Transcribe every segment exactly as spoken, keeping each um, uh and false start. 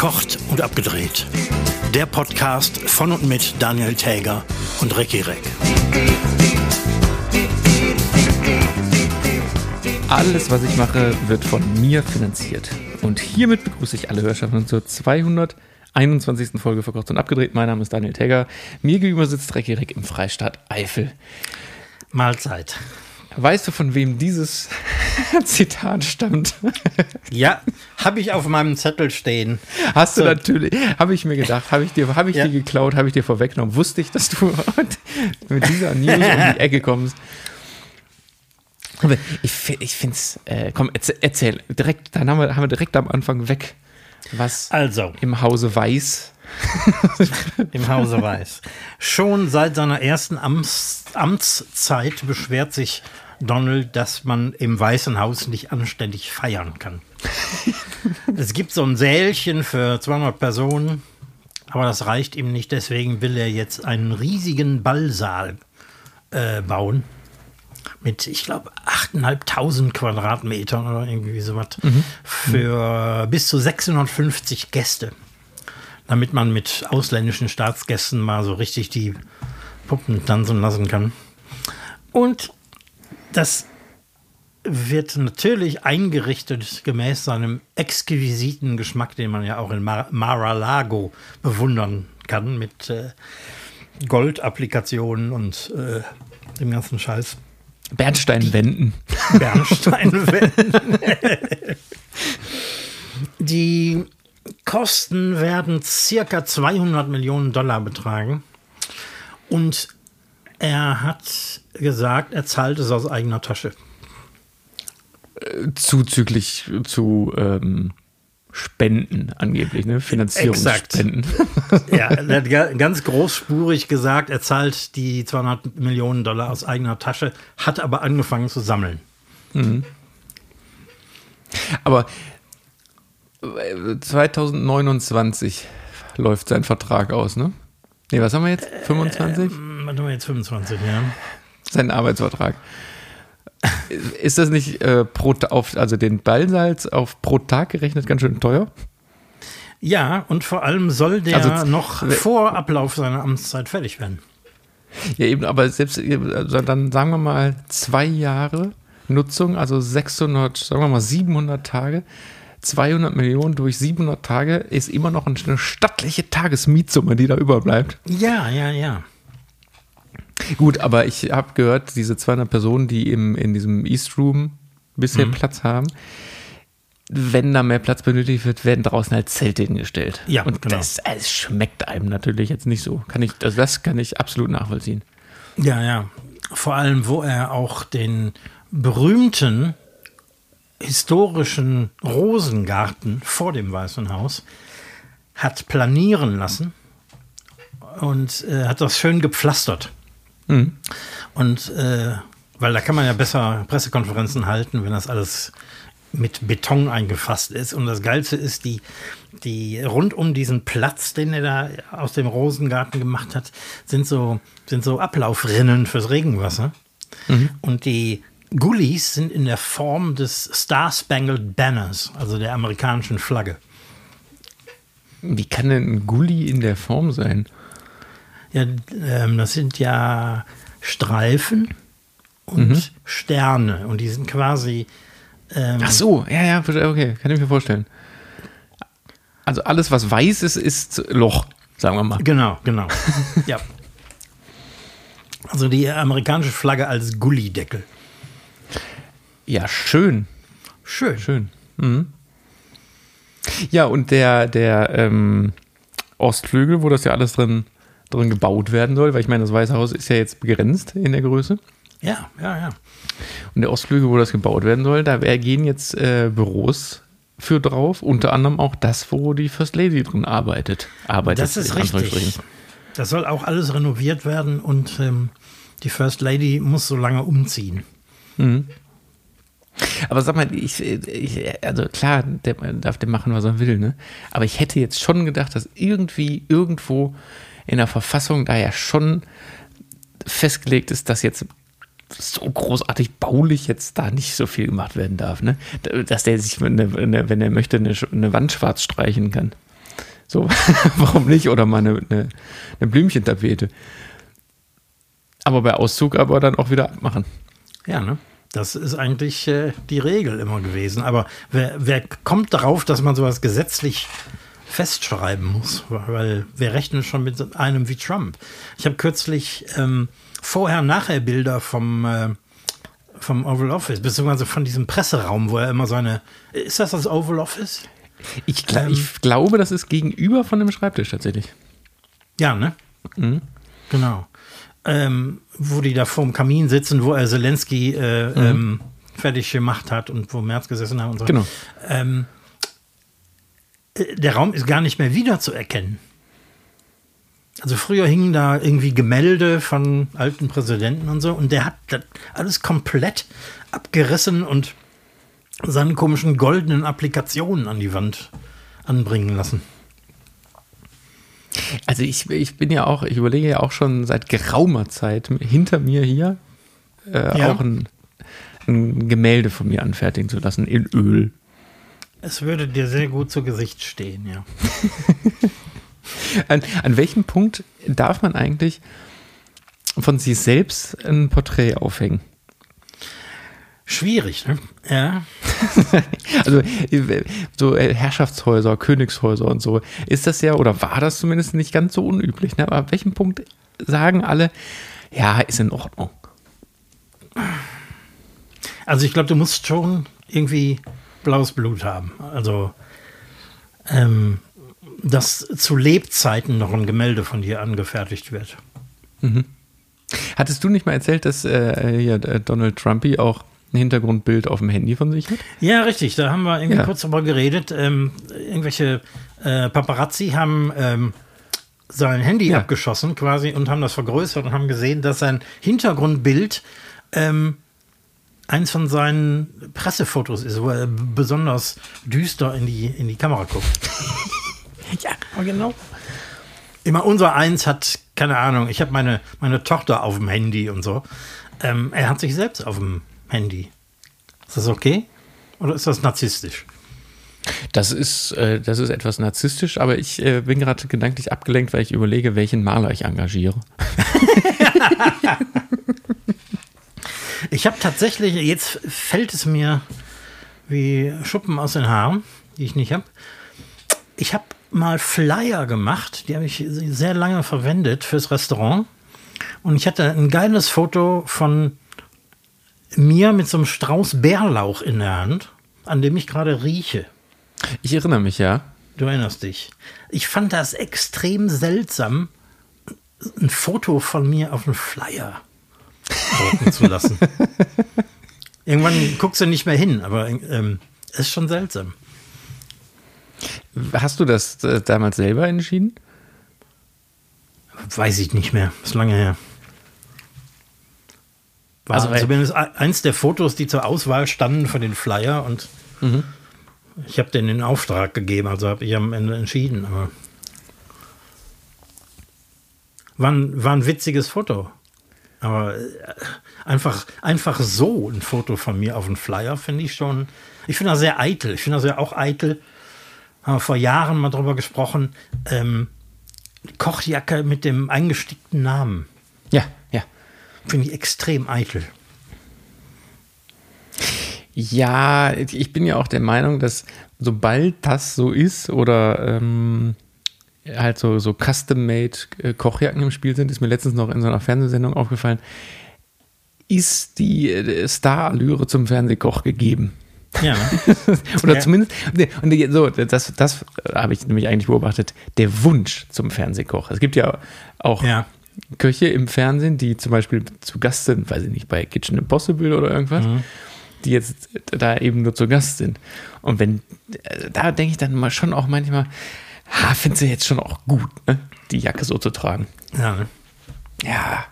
Verkocht und abgedreht. Der Podcast von und mit Daniel Täger und Recki Reck. Alles, was ich mache, wird von mir finanziert. Und hiermit begrüße ich alle Hörschaften zur zweihunderteinundzwanzigsten Folge Verkocht und abgedreht. Mein Name ist Daniel Täger. Mir gegenüber sitzt Recki Reck im Freistaat Eifel. Mahlzeit. Weißt du, von wem dieses Zitat stammt? Ja, habe ich auf meinem Zettel stehen. Hast du So. Natürlich, habe ich mir gedacht, habe ich dir, habe ich Ja. dir geklaut, habe ich dir vorweggenommen. Wusste ich, dass du mit dieser News um die Ecke kommst. Aber ich, fi- ich finde es, äh, komm, erzähl, erzähl, direkt, dann haben wir, haben wir direkt am Anfang weg, was Also, im Hause Weiß. im Hause Weiß. Schon seit seiner ersten Amts, Amtszeit beschwert sich Donald, dass man im Weißen Haus nicht anständig feiern kann. Es gibt so ein Sälchen für zweihundert Personen, aber das reicht ihm nicht. Deswegen will er jetzt einen riesigen Ballsaal äh, bauen. Mit, ich glaube, achttausendfünfhundert Quadratmetern oder irgendwie sowas. Für bis zu sechshundertfünfzig Gäste. Damit man mit ausländischen Staatsgästen mal so richtig die Puppen tanzen lassen kann. Und das wird natürlich eingerichtet gemäß seinem exquisiten Geschmack, den man ja auch in Mar- Mar-a-Lago bewundern kann, mit äh, Goldapplikationen und äh, dem ganzen Scheiß. Bernsteinwänden. Bernsteinwänden. Die Kosten werden circa zweihundert Millionen Dollar betragen. Und er hat gesagt, er zahlt es aus eigener Tasche. Zuzüglich zu ähm, Spenden angeblich, ne? Finanzierungsspenden. Ja, er hat ga- ganz großspurig gesagt, er zahlt die zweihundert Millionen Dollar aus eigener Tasche, hat aber angefangen zu sammeln. Aber zweitausendneunundzwanzig läuft sein Vertrag aus, ne? Nee, was haben wir jetzt? fünfundzwanzig? Was haben wir jetzt? fünfundzwanzig, ja. Sein Arbeitsvertrag. Ist das nicht äh, pro, Ta- auf, also den Ballsalz auf pro Tag gerechnet ganz schön teuer? Ja, und vor allem soll der Also z- noch vor Ablauf seiner Amtszeit fertig werden. Ja, eben, aber selbst, also dann sagen wir mal zwei Jahre Nutzung, also sechshundert, sagen wir mal siebenhundert Tage, zweihundert Millionen durch siebenhundert Tage ist immer noch eine stattliche Tagesmietsumme, die da überbleibt. Ja, ja, ja. Gut, aber ich habe gehört, diese zweihundert Personen, die im, in diesem East Room bisher Platz haben, wenn da mehr Platz benötigt wird, werden draußen halt Zelte hingestellt. Ja, und genau. das, das schmeckt einem natürlich jetzt nicht so. Kann ich, also das kann ich absolut nachvollziehen. Ja, ja. Vor allem, wo er auch den berühmten historischen Rosengarten vor dem Weißen Haus hat planieren lassen und äh, hat das schön gepflastert. Mhm. Und äh, weil da kann man ja besser Pressekonferenzen halten, wenn das alles mit Beton eingefasst ist. Und das Geilste ist, die, die rund um diesen Platz, den er da aus dem Rosengarten gemacht hat, sind so, sind so Ablaufrinnen fürs Regenwasser. Und die Gullis sind in der Form des Star-Spangled Banners, also der amerikanischen Flagge. Wie kann denn ein Gully in der Form sein? Ja, ähm, das sind ja Streifen und Sterne. Und die sind quasi ähm, Ach so, ja, ja, okay, kann ich mir vorstellen. Also alles, was weiß ist, ist Loch, sagen wir mal. Genau, genau. Ja. Also die amerikanische Flagge als Gullideckel. Ja, schön, Schön. schön. Mhm. Ja, und der, der ähm, Ostflügel, wo das ja alles drin, drin gebaut werden soll, weil ich meine, das Weiße Haus ist ja jetzt begrenzt in der Größe. Ja, ja, ja. Und der Ostflügel, wo das gebaut werden soll, da gehen jetzt äh, Büros für drauf, unter anderem auch das, wo die First Lady drin arbeitet. arbeitet Das ist in Anführungsstrichen. richtig. Das soll auch alles renoviert werden und ähm, die First Lady muss so lange umziehen. Aber sag mal, ich, ich, also klar, der darf der machen, was er will, ne? Aber ich hätte jetzt schon gedacht, dass irgendwie irgendwo in der Verfassung da ja schon festgelegt ist, dass jetzt so großartig baulich jetzt da nicht so viel gemacht werden darf, ne? Dass der sich, wenn er, wenn er möchte, eine, eine Wand schwarz streichen kann. So, warum nicht? Oder mal eine, eine, eine Blümchentapete. Aber bei Auszug aber dann auch wieder abmachen. Ja, ne? Das ist eigentlich äh, die Regel immer gewesen. Aber wer, wer kommt darauf, dass man sowas gesetzlich festschreiben muss? Weil wir rechnen schon mit einem wie Trump. Ich habe kürzlich ähm, Vorher-Nachher-Bilder vom, äh, vom Oval Office, beziehungsweise von diesem Presseraum, wo er immer seine... Ist das das Oval Office? Ich, gl- ähm, ich glaube, das ist gegenüber von dem Schreibtisch tatsächlich. Ja, ne? Mhm. Genau. Ähm, wo die da vorm Kamin sitzen, wo er Zelensky äh, mhm. ähm, fertig gemacht hat und wo Merz gesessen hat und so. Genau. Ähm, der Raum ist gar nicht mehr wiederzuerkennen. Also früher hingen da irgendwie Gemälde von alten Präsidenten und so und der hat das alles komplett abgerissen und seine komischen goldenen Applikationen an die Wand anbringen lassen. Also ich, ich bin ja auch, ich überlege ja auch schon seit geraumer Zeit hinter mir hier äh, ja. auch ein, ein Gemälde von mir anfertigen zu lassen in Öl. Es würde dir sehr gut zu Gesicht stehen, ja. an, an welchem Punkt darf man eigentlich von sich selbst ein Porträt aufhängen? Schwierig, ne? Ja. Also so Herrschaftshäuser, Königshäuser und so, ist das ja, oder war das zumindest nicht ganz so unüblich, ne? Aber ab welchem Punkt sagen alle, ja, ist in Ordnung? Also ich glaube, du musst schon irgendwie blaues Blut haben. Also ähm, dass zu Lebzeiten noch ein Gemälde von dir angefertigt wird. Mhm. Hattest du nicht mal erzählt, dass äh, hier, Donald Trumpy auch ein Hintergrundbild auf dem Handy von sich hat? Ja, richtig. Da haben wir irgendwie Ja. kurz darüber geredet. Ähm, irgendwelche äh, Paparazzi haben ähm, sein Handy Ja. abgeschossen quasi und haben das vergrößert und haben gesehen, dass sein Hintergrundbild ähm, eins von seinen Pressefotos ist, wo er besonders düster in die, in die Kamera guckt. Ja, genau. Immer unser Eins hat, keine Ahnung, ich habe meine, meine Tochter auf dem Handy und so. Ähm, er hat sich selbst auf dem Handy. Ist das okay? Oder ist das narzisstisch? Das ist, äh, das ist etwas narzisstisch, aber ich äh, bin gerade gedanklich abgelenkt, weil ich überlege, welchen Maler ich engagiere. Ich habe tatsächlich, jetzt fällt es mir wie Schuppen aus den Haaren, die ich nicht habe. Ich habe mal Flyer gemacht, die habe ich sehr lange verwendet fürs Restaurant. Und ich hatte ein geiles Foto von mir mit so einem Strauß Bärlauch in der Hand, an dem ich gerade rieche. Ich erinnere mich, ja. Du erinnerst dich. Ich fand das extrem seltsam, ein Foto von mir auf einen Flyer drucken zu lassen. Irgendwann guckst du nicht mehr hin, aber ähm, ist schon seltsam. Hast du das äh, damals selber entschieden? Weiß ich nicht mehr. Ist lange her. War Also, weil- zumindest eins der Fotos, die zur Auswahl standen für den Flyer und Mhm. ich habe den in Auftrag gegeben, also habe ich am Ende entschieden. Aber war ein, war ein witziges Foto. Aber äh, einfach, einfach so ein Foto von mir auf einen Flyer finde ich schon, ich finde das sehr eitel. Ich finde das ja auch eitel. Haben wir vor Jahren mal drüber gesprochen. Ähm, Kochjacke mit dem eingestickten Namen. Ja, ja. Finde ich extrem eitel. Ja, ich bin ja auch der Meinung, dass sobald das so ist oder ähm, halt so, so custom-made äh, Kochjacken im Spiel sind, ist mir letztens noch in so einer Fernsehsendung aufgefallen, ist die äh, Star-Allüre zum Fernsehkoch gegeben. Ja, ne? Oder Ja. zumindest, nee, und die- so, das, das habe ich nämlich eigentlich beobachtet, der Wunsch zum Fernsehkoch. Es gibt ja auch Ja. Köche im Fernsehen, die zum Beispiel zu Gast sind, weiß ich nicht, bei Kitchen Impossible oder irgendwas, Mhm. die jetzt da eben nur zu Gast sind. Und wenn, äh, da denke ich dann mal schon auch manchmal, ha, findest du jetzt schon auch gut, ne, die Jacke so zu tragen. Ja, ne? Ja.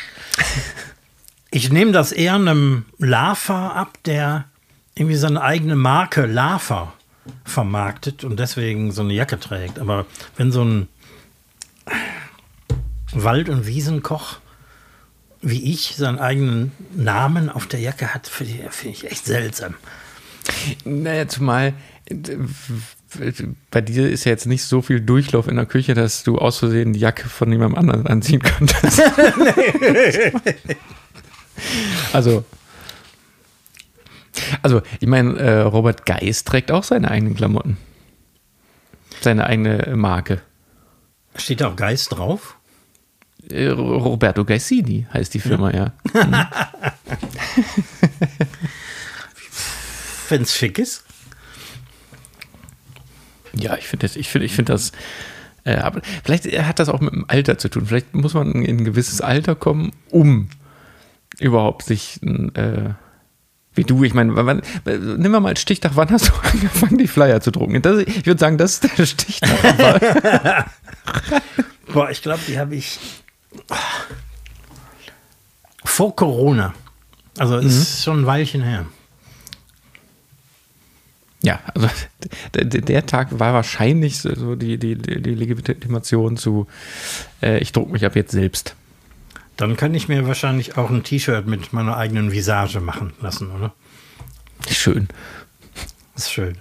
Ich nehme das eher einem Lafer ab, der irgendwie seine eigene Marke Lafer vermarktet und deswegen so eine Jacke trägt. Aber wenn so ein Wald- und Wiesenkoch wie ich seinen eigenen Namen auf der Jacke hat, finde ich, find ich echt seltsam. Naja, zumal Bei dir ist ja jetzt nicht so viel Durchlauf in der Küche, dass du aus Versehen die Jacke von jemandem anderen anziehen könntest. also, also, ich meine, äh, Robert Geist trägt auch seine eigenen Klamotten. Seine eigene Marke. Steht da auch Geist drauf? Äh, Roberto Gaisini heißt die Firma, ja. ja. Mhm. Wenn es schick ist. Ja, ich finde das, ich finde, ich finde das, äh, aber vielleicht hat das auch mit dem Alter zu tun. Vielleicht muss man in ein gewisses Alter kommen, um überhaupt sich, äh, wie du, ich meine, wann, nimm mal als Stichtag, wann hast du angefangen, die Flyer zu drucken? Das, ich würde sagen, das ist der Stichtag. Boah, ich glaube, die habe ich vor Corona. Also mhm. ist schon ein Weilchen her. Ja, also der, der Tag war wahrscheinlich so die, die, die Legitimation zu, äh, ich drucke mich ab jetzt selbst. Dann kann ich mir wahrscheinlich auch ein T-Shirt mit meiner eigenen Visage machen lassen, oder? Schön. Das ist schön.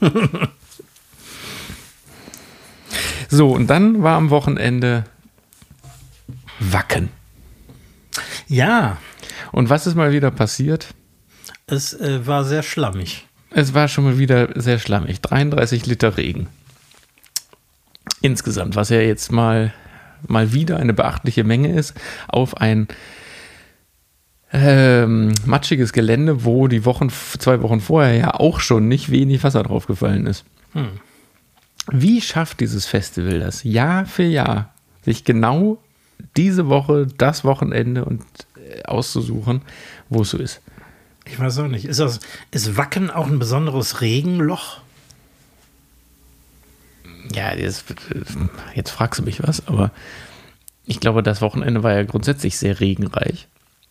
So, und dann war am Wochenende Wacken. Ja. Und was ist mal wieder passiert? Es äh, war sehr schlammig. Es war schon mal wieder sehr schlammig. dreiunddreißig Liter Regen. Insgesamt, was ja jetzt mal, mal wieder eine beachtliche Menge ist, auf ein ähm, matschiges Gelände, wo die Wochen, zwei Wochen vorher ja auch schon nicht wenig Wasser draufgefallen ist. Hm. Wie schafft dieses Festival das, Jahr für Jahr, sich genau diese Woche, das Wochenende und äh, auszusuchen, wo es so ist? Ich weiß auch nicht. Ist, das, ist Wacken auch ein besonderes Regenloch? Ja, jetzt, jetzt fragst du mich was, aber ich glaube, das Wochenende war ja grundsätzlich sehr regenreich.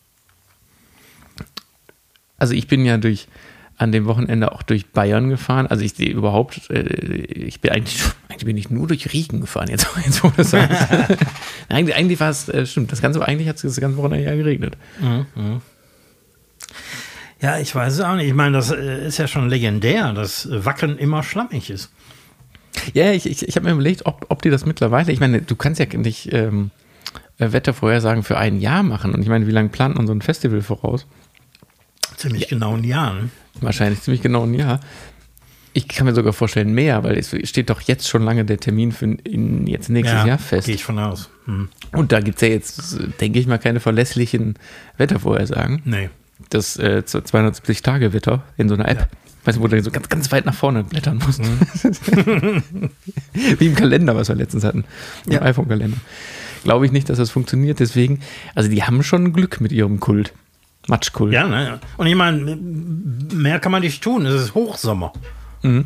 Also ich bin ja durch an dem Wochenende auch durch Bayern gefahren. Also ich sehe überhaupt, äh, ich bin eigentlich, eigentlich bin ich nur durch Regen gefahren, jetzt, jetzt wo du das sagst. eigentlich, eigentlich war es, äh, stimmt, das ganze, eigentlich hat es das ganze Wochenende ja geregnet. Mhm. Ja, ich weiß es auch nicht. Ich meine, das ist ja schon legendär, dass Wacken immer schlammig ist. Ja, ich, ich, ich habe mir überlegt, ob, ob die das mittlerweile, ich meine, du kannst ja nicht ähm, Wettervorhersagen für ein Jahr machen. Und ich meine, wie lange plant man so ein Festival voraus? Ziemlich ja. genau ein Jahr, ne? Wahrscheinlich ziemlich genau ein Jahr. Ich kann mir sogar vorstellen, mehr, weil es steht doch jetzt schon lange der Termin für in, jetzt nächstes ja, Jahr fest. Gehe ich von aus. Hm. Und da gibt es ja jetzt, denke ich mal, keine verlässlichen Wettervorhersagen. Nee. Das äh, zweihundertsiebzig Tage Wetter in so einer App. Ja. Weißt du, wo du so ganz, ganz weit nach vorne blättern musst. Mhm. Wie im Kalender, was wir letztens hatten. Im ja. iPhone-Kalender. Glaube ich nicht, dass das funktioniert. Deswegen, also die haben schon Glück mit ihrem Kult. Matschkult. Ja, ne? Und ich meine, mehr kann man nicht tun. Es ist Hochsommer. Mhm.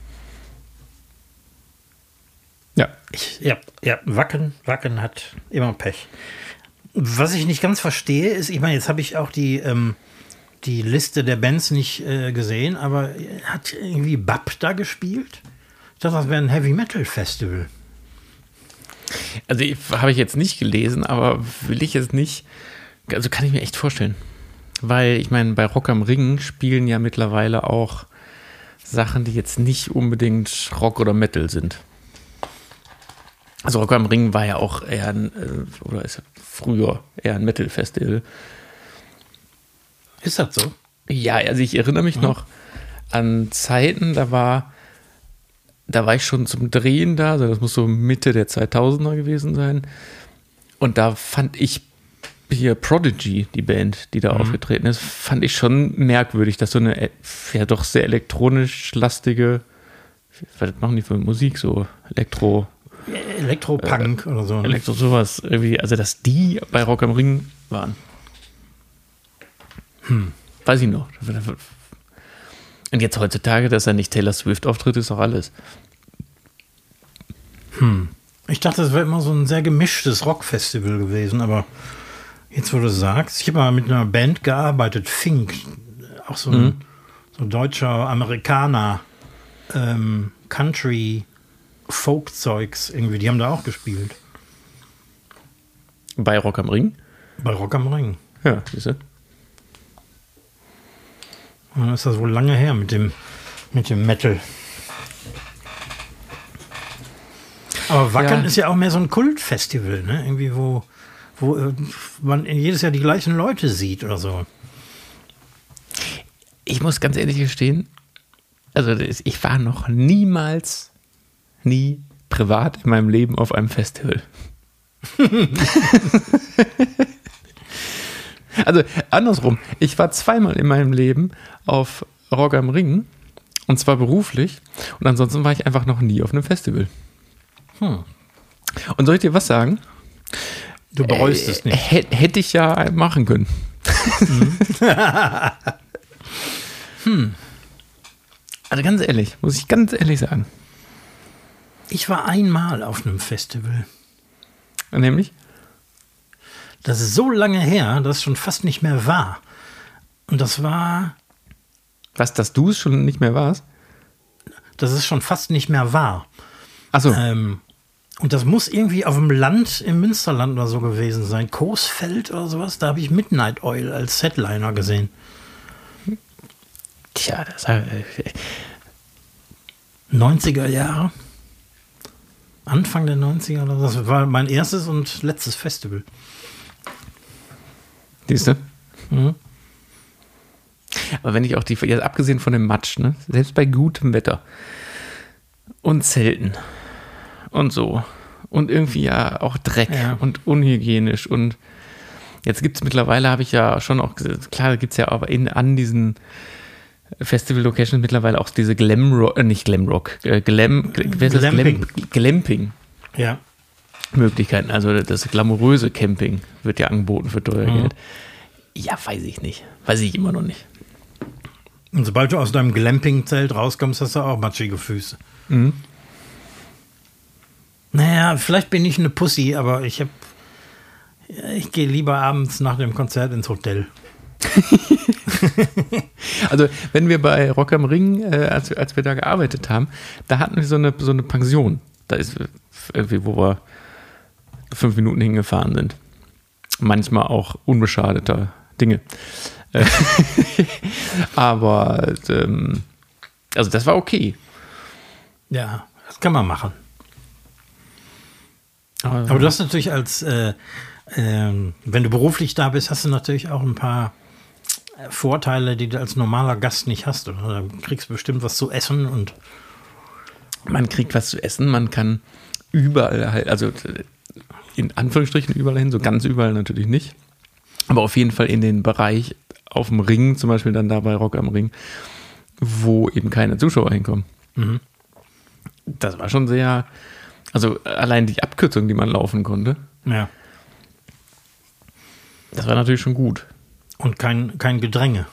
Ja. Ich, ja. Ja, Wacken, Wacken hat immer Pech. Was ich nicht ganz verstehe, ist, ich meine, jetzt habe ich auch die, ähm, die Liste der Bands nicht äh, gesehen, aber hat irgendwie B A P da gespielt? Ich dachte, das wäre ein Heavy-Metal-Festival. Also habe ich jetzt nicht gelesen, aber will ich jetzt nicht, also kann ich mir echt vorstellen. Weil, ich meine, bei Rock am Ring spielen ja mittlerweile auch Sachen, die jetzt nicht unbedingt Rock oder Metal sind. Also Rock am Ring war ja auch eher ein, oder ist früher eher ein Metal-Festival. Ist das so? Ja, also ich erinnere mich mhm. noch an Zeiten, da war, da war ich schon zum Drehen da, also das muss so Mitte der zweitausender gewesen sein. Und da fand ich hier Prodigy, die Band, die da mhm. aufgetreten ist, fand ich schon merkwürdig, dass so eine ja doch sehr elektronisch lastige, was machen die für Musik, so Elektro... Elektropunk äh, oder so. Elektro sowas irgendwie, also dass die bei Rock am Ring waren. Hm. Weiß ich noch. Und jetzt heutzutage, dass er nicht Taylor Swift auftritt, ist doch alles. Hm. Ich dachte, das wäre immer so ein sehr gemischtes Rockfestival gewesen, aber jetzt, wo du sagst, ich habe mal mit einer Band gearbeitet, Fink, auch so ein, mhm. so ein deutscher Amerikaner, ähm, Country Folk-Zeugs irgendwie, die haben da auch gespielt. Bei Rock am Ring? Bei Rock am Ring. Ja, siehst du. Dann ist das wohl lange her mit dem, mit dem Metal. Aber Wacken Ja. ist ja auch mehr so ein Kultfestival, ne? Irgendwie, wo, wo äh, man jedes Jahr die gleichen Leute sieht oder so. Ich muss ganz ehrlich gestehen, also das- ich war noch niemals, nie privat in meinem Leben auf einem Festival. Also andersrum, ich war zweimal in meinem Leben auf Rock am Ring und zwar beruflich und ansonsten war ich einfach noch nie auf einem Festival. Hm. Und soll ich dir was sagen? Du bereust es nicht. H- hätte ich ja machen können. hm. Also ganz ehrlich, muss ich ganz ehrlich sagen. Ich war einmal auf einem Festival. Nämlich? Das ist so lange her, dass es schon fast nicht mehr war. Und das war, Was, dass du es schon nicht mehr warst? dass es schon fast nicht mehr war. Achso, Ähm, und das muss irgendwie auf dem Land, im Münsterland oder so gewesen sein. Coesfeld oder sowas. Da habe ich Midnight Oil als Headliner gesehen. tja, das äh, neunziger Jahre. Anfang der neunziger oder so. Das war mein erstes und letztes Festival. siehst du? Mhm. Aber wenn ich auch die, jetzt abgesehen von dem Matsch, ne, selbst bei gutem Wetter und Zelten und so und irgendwie ja auch Dreck Ja. und unhygienisch und jetzt gibt es mittlerweile, habe ich ja schon auch gesehen, klar gibt es ja aber in, an diesen Festival-Locations mittlerweile auch diese Glamrock, äh, nicht Glamrock, äh, Glam, wer ist das? Glamping. Glam, Glamping. Ja. Möglichkeiten, also das glamouröse Camping wird ja angeboten für teuer Mhm. Geld. Ja, weiß ich nicht. Weiß ich immer noch nicht. Und sobald du aus deinem Glamping-Zelt rauskommst, hast du auch matschige Füße. Mhm. Naja, vielleicht bin ich eine Pussy, aber ich hab, ich gehe lieber abends nach dem Konzert ins Hotel. Also, wenn wir bei Rock am Ring, äh, als, als wir da gearbeitet haben, da hatten wir so eine, so eine Pension. Da ist irgendwie, wo wir fünf Minuten hingefahren sind. Manchmal auch unbeschadeter Dinge. Äh, Aber, ähm, also das war okay. Ja, das kann man machen. Aber, Aber du hast natürlich als, äh, ähm, wenn du beruflich da bist, hast du natürlich auch ein paar Vorteile, die du als normaler Gast nicht hast. Oder? Da kriegst du bestimmt was zu essen und man kriegt was zu essen, man kann überall halt, also in Anführungsstrichen überall hin, so ganz überall natürlich nicht, aber auf jeden Fall in den Bereich auf dem Ring, zum Beispiel dann da bei Rock am Ring, wo eben keine Zuschauer hinkommen. Mhm. Das war schon sehr, also allein die Abkürzung, die man laufen konnte, ja. das war natürlich schon gut. Und kein, kein Gedränge.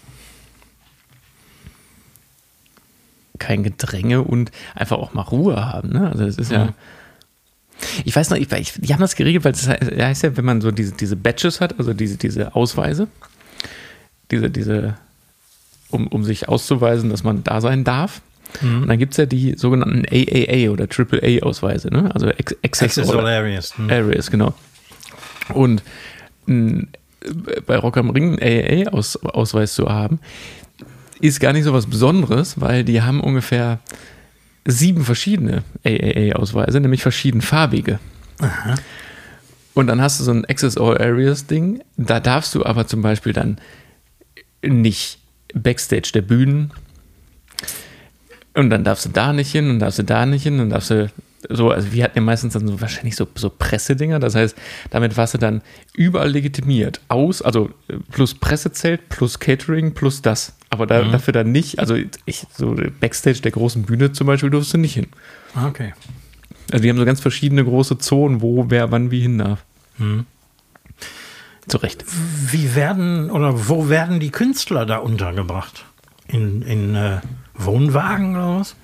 Kein Gedränge und einfach auch mal Ruhe haben, ne? Also es ist ja, Mhm. ich weiß noch, ich, ich, die haben das geregelt, weil das heißt, heißt ja, wenn man so diese, diese Badges hat, also diese, diese Ausweise, diese, diese, um, um sich auszuweisen, dass man da sein darf. Mhm. Und dann gibt es ja die sogenannten A A A oder Triple A Ausweise, ne? Also Ex- Access Access All All Areas. Mhm. Areas, genau. Und mh, bei Rock am Ring einen A A A-Ausweis zu haben, ist gar nicht so was Besonderes, weil die haben ungefähr sieben verschiedene A A A-Ausweise, nämlich verschiedenfarbige. Aha. Und dann hast du so ein Access All Areas Ding, da darfst du aber zum Beispiel dann nicht Backstage der Bühnen und dann darfst du da nicht hin und darfst du da nicht hin und darfst du so, also wir hatten ja meistens dann so wahrscheinlich so, so Pressedinger, das heißt, damit warst du dann überall legitimiert, aus, also plus Pressezelt, plus Catering, plus das, aber da, Mhm. dafür dann nicht, also ich, so Backstage der großen Bühne zum Beispiel durfst du nicht hin. Okay. Also die haben so ganz verschiedene große Zonen, wo wer wann wie hin darf. Mhm. Zu Recht. Wie werden oder wo werden die Künstler da untergebracht? In, in äh, Wohnwagen oder was?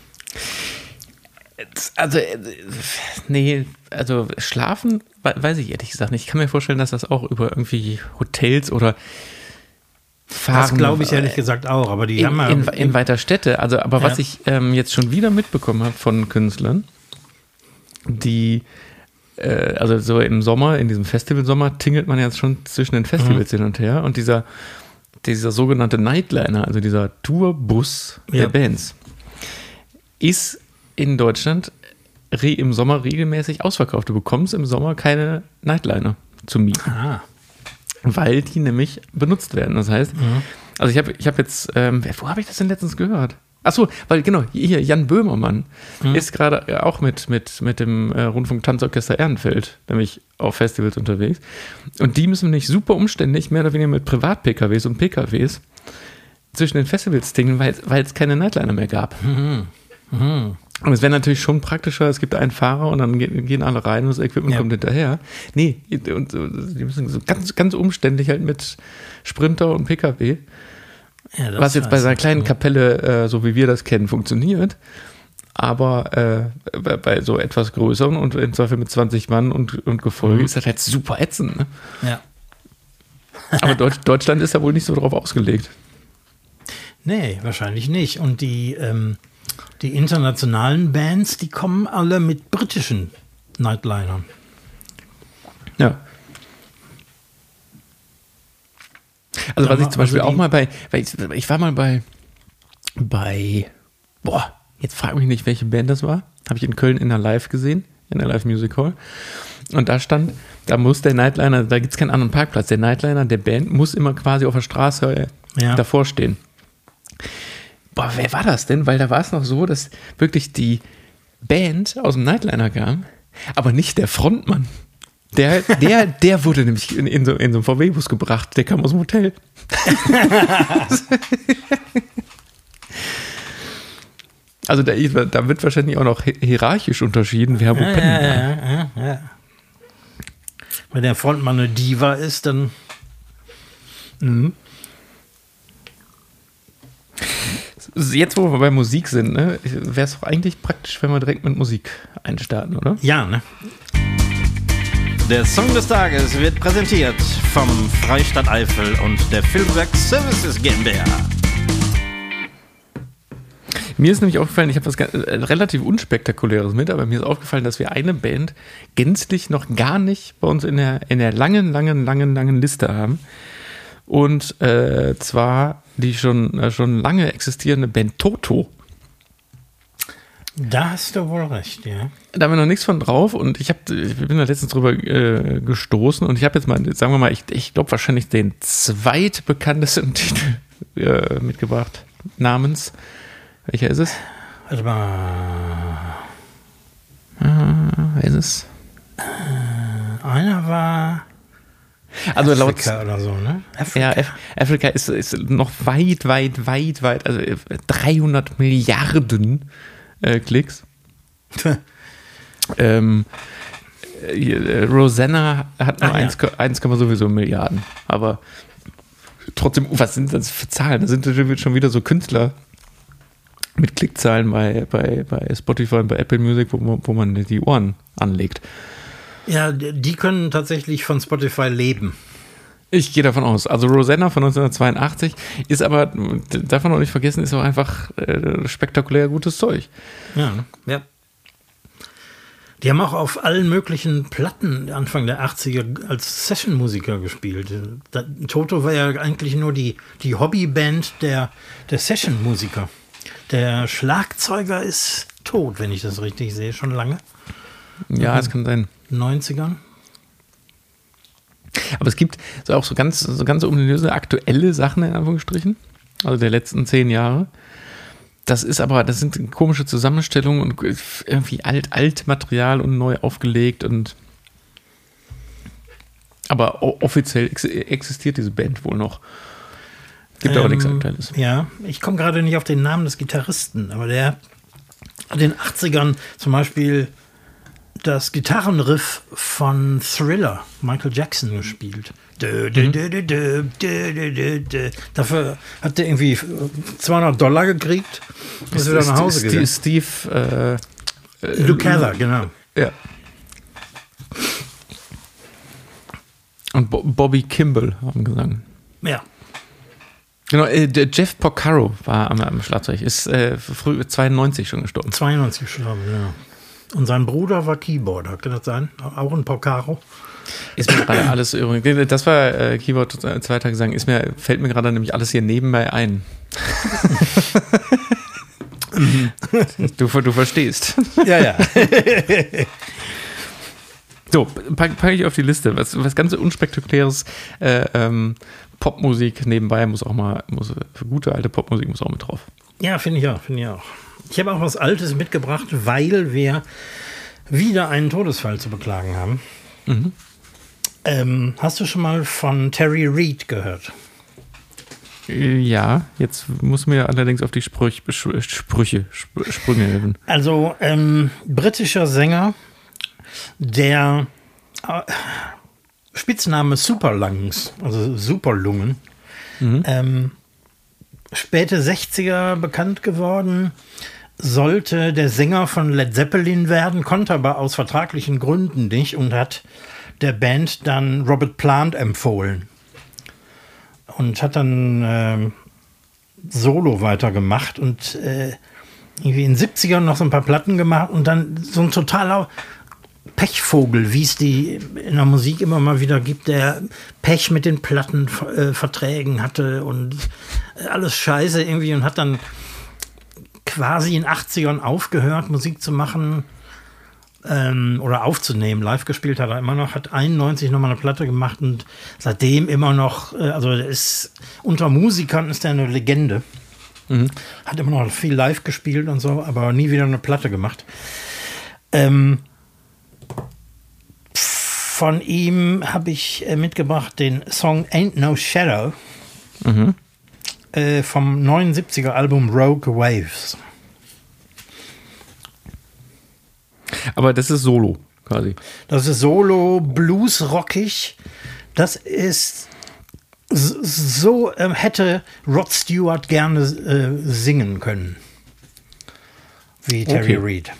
Also, äh, nee, also schlafen, we- weiß ich ehrlich gesagt nicht. Ich kann mir vorstellen, dass das auch über irgendwie Hotels oder Fahren. Das glaube ich ehrlich gesagt auch, aber die in, haben ja in, in weiter Städte. Also, aber was Ja. ich ähm, jetzt schon wieder mitbekommen habe von Künstlern, die, äh, also so im Sommer, in diesem Festivalsommer, tingelt man jetzt schon zwischen den Festivals hin und her und dieser, dieser sogenannte Nightliner, also dieser Tourbus der Ja. Bands, ist in Deutschland re- im Sommer regelmäßig ausverkauft. Du bekommst im Sommer keine Nightliner zu mieten. Ah. Weil die nämlich benutzt werden. Das heißt, mhm. also ich habe ich hab jetzt, ähm, wo habe ich das denn letztens gehört? Achso, weil genau, hier, Jan Böhmermann mhm. ist gerade auch mit, mit, mit dem äh, Rundfunk-Tanzorchester Ehrenfeld, nämlich auf Festivals unterwegs. Und die müssen nämlich super umständlich, mehr oder weniger mit Privat-P K Ws und P K Ws zwischen den Festivals dingen, weil, weil es keine Nightliner mehr gab. Mhm. Mhm. Und es wäre natürlich schon praktischer, es gibt einen Fahrer und dann gehen, gehen alle rein und das Equipment ja. kommt hinterher. Nee, und, die müssen so ganz, ganz umständlich halt mit Sprinter und P K W. Ja, was jetzt bei so einer kleinen ja. Kapelle, äh, so wie wir das kennen, funktioniert. Aber äh, bei, bei so etwas größeren und im Zweifel mit zwanzig Mann und, und Gefolge mhm. ist das halt super ätzend. Ne? Ja. Aber Deutsch, Deutschland ist ja wohl nicht so drauf ausgelegt. Nee, wahrscheinlich nicht. Und die, ähm, die internationalen Bands, die kommen alle mit britischen Nightlinern. Ja. Also was ich zum Beispiel also auch mal bei, weil ich, ich war mal bei, bei, boah, jetzt frag mich nicht, welche Band das war. Habe ich in Köln in der Live gesehen, in der Live Music Hall. Und da stand, da muss der Nightliner, da gibt es keinen anderen Parkplatz. Der Nightliner der Band muss immer quasi auf der Straße ja. davor stehen. Boah, wer war das denn? Weil da war es noch so, dass wirklich die Band aus dem Nightliner kam, aber nicht der Frontmann. Der, der, der wurde nämlich in, in, so, in so einem V W-Bus gebracht. Der kam aus dem Hotel. Also da, da wird wahrscheinlich auch noch hierarchisch unterschieden, wer wo ja, pennen kann. Ja, ja, ja. Wenn der Frontmann eine Diva ist, dann... Mhm. Jetzt, wo wir bei Musik sind, ne, wäre es doch eigentlich praktisch, wenn wir direkt mit Musik einstarten, oder? Ja, ne? Der Song des Tages wird präsentiert vom Freistaat Eifel und der Filmwerk Services GmbH. Mir ist nämlich aufgefallen, ich habe was ganz, äh, relativ Unspektakuläres mit, aber mir ist aufgefallen, dass wir eine Band gänzlich noch gar nicht bei uns in der, in der langen, langen, langen, langen Liste haben. Und äh, zwar die schon, äh, schon lange existierende Band Toto. Da hast du wohl recht, ja. Da haben wir noch nichts von drauf und ich, hab, ich bin da letztens drüber äh, gestoßen und ich habe jetzt mal, sagen wir mal, ich, ich glaube wahrscheinlich den zweitbekanntesten Titel äh, mitgebracht, namens, welcher ist es? Warte mal. Ah, wer ist es? Äh, einer war also Afrika laut, oder so, ne? Afrika. Ja, Af- Afrika ist, ist noch weit, weit, weit, weit, also dreihundert Milliarden Äh, Klicks. ähm, äh, Rosanna hat nur eins Komma sowieso Milliarden. Aber trotzdem, was sind das für Zahlen? Da sind schon wieder so Künstler mit Klickzahlen bei, bei, bei Spotify und bei Apple Music, wo, wo man die Ohren anlegt. Ja, die können tatsächlich von Spotify leben. Ich gehe davon aus. Also Rosanna von neunzehnhundertzweiundachtzig ist aber, darf man auch nicht vergessen, ist auch einfach äh, spektakulär gutes Zeug. Ja, ja. Die haben auch auf allen möglichen Platten Anfang der achtziger als Session-Musiker gespielt. Da, Toto war ja eigentlich nur die, die Hobbyband der, der Session-Musiker. Der Schlagzeuger ist tot, wenn ich das richtig sehe, schon lange. Ja, es kann sein. neunzigern. Aber es gibt so auch so ganz, so ganz ominöse aktuelle Sachen, in Anführungsstrichen, also der letzten zehn Jahre. Das ist aber, das sind komische Zusammenstellungen und irgendwie alt, alt Material und neu aufgelegt und aber offiziell ex- existiert diese Band wohl noch. Gibt ähm, aber nichts Aktuelles. Ja, ich komme gerade nicht auf den Namen des Gitarristen, aber der in den achtzigern zum Beispiel das Gitarrenriff von Thriller, Michael Jackson, gespielt. Dö, dö, dö, dö, dö, dö, dö, dö. Dafür hat der irgendwie zweihundert Dollar gekriegt und ist wieder nach Hause Steve, gegangen. Steve äh, äh, Lukather, genau. Ja. Und Bo- Bobby Kimball haben gesungen. Ja. Genau, äh, der Jeff Porcaro war am, am Schlagzeug, ist äh, früh zweiundneunzig schon gestorben. zweiundneunzig gestorben, ja. Und sein Bruder war Keyboarder, kann das sein? Auch ein Porcaro? Ist mir gerade alles übrigens. Das war äh, Keyboard zweiter Gesang. Ist mir, fällt mir gerade nämlich alles hier nebenbei ein. Du, du verstehst. Ja, ja. So, packe pack ich auf die Liste. Was, was ganz unspektakuläres äh, ähm, Popmusik nebenbei muss auch mal, muss, für gute alte Popmusik muss auch mit drauf. Ja, finde ich auch, finde ich auch. Ich habe auch was Altes mitgebracht, weil wir wieder einen Todesfall zu beklagen haben. Mhm. Ähm, hast du schon mal von Terry Reid gehört? Ja, jetzt muss mir allerdings auf die Sprüch, Sprüche, Sprünge helfen. Also, ähm, britischer Sänger, der äh, Spitzname Superlungs, also Superlungen, mhm. ähm, späte sechziger bekannt geworden, sollte der Sänger von Led Zeppelin werden, konnte aber aus vertraglichen Gründen nicht und hat der Band dann Robert Plant empfohlen. Und hat dann äh, Solo weitergemacht und äh, irgendwie in den siebzigern noch so ein paar Platten gemacht und dann so ein totaler Pechvogel, wie es die in der Musik immer mal wieder gibt, der Pech mit den Plattenverträgen äh, hatte und alles scheiße irgendwie und hat dann quasi in den achtzigern aufgehört, Musik zu machen ähm, oder aufzunehmen. Live gespielt hat er immer noch, hat einundneunzig nochmal eine Platte gemacht und seitdem immer noch, äh, also ist unter Musikern ist er eine Legende. Mhm. Hat immer noch viel live gespielt und so, aber nie wieder eine Platte gemacht. Ähm, von ihm habe ich äh, mitgebracht den Song Ain't No Shadow mhm. äh, vom neunundsiebziger Album Rogue Waves. Aber das ist Solo quasi. Das ist Solo, bluesrockig. Das ist so, äh, hätte Rod Stewart gerne äh, singen können. Wie Terry okay. Reid.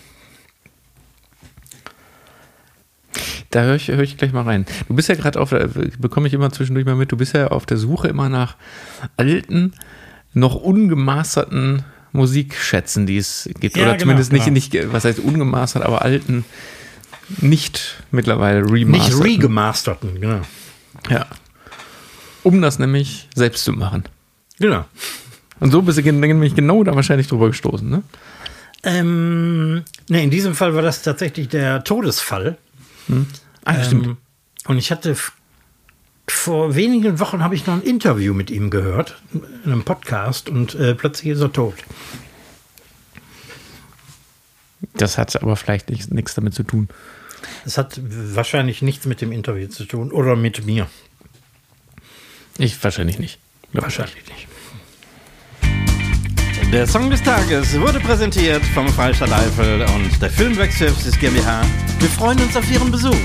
Da höre ich, hör ich gleich mal rein. Du bist ja gerade auf der, bekomme ich immer zwischendurch mal mit, du bist ja auf der Suche immer nach alten, noch ungemasterten Musikschätzen, die es gibt. Ja, oder genau, zumindest genau. nicht, nicht, was heißt ungemastert, aber alten, nicht mittlerweile remasterten. Nicht regemasterten, genau. Ja. Um das nämlich selbst zu machen. Genau. Und so bist du nämlich genau da wahrscheinlich drüber gestoßen, ne? Ähm, ne, in diesem Fall war das tatsächlich der Todesfall. Hm. Ah, stimmt. Ähm, und ich hatte f- vor wenigen Wochen habe ich noch ein Interview mit ihm gehört, in einem Podcast, und äh, plötzlich ist er tot. Das hat aber vielleicht nicht, nichts damit zu tun. Das hat wahrscheinlich nichts mit dem Interview zu tun oder mit mir. Ich wahrscheinlich nicht. Wahrscheinlich nicht. Der Song des Tages wurde präsentiert vom Freistaat Eifel und der Filmwerk Services GmbH. Wir freuen uns auf Ihren Besuch.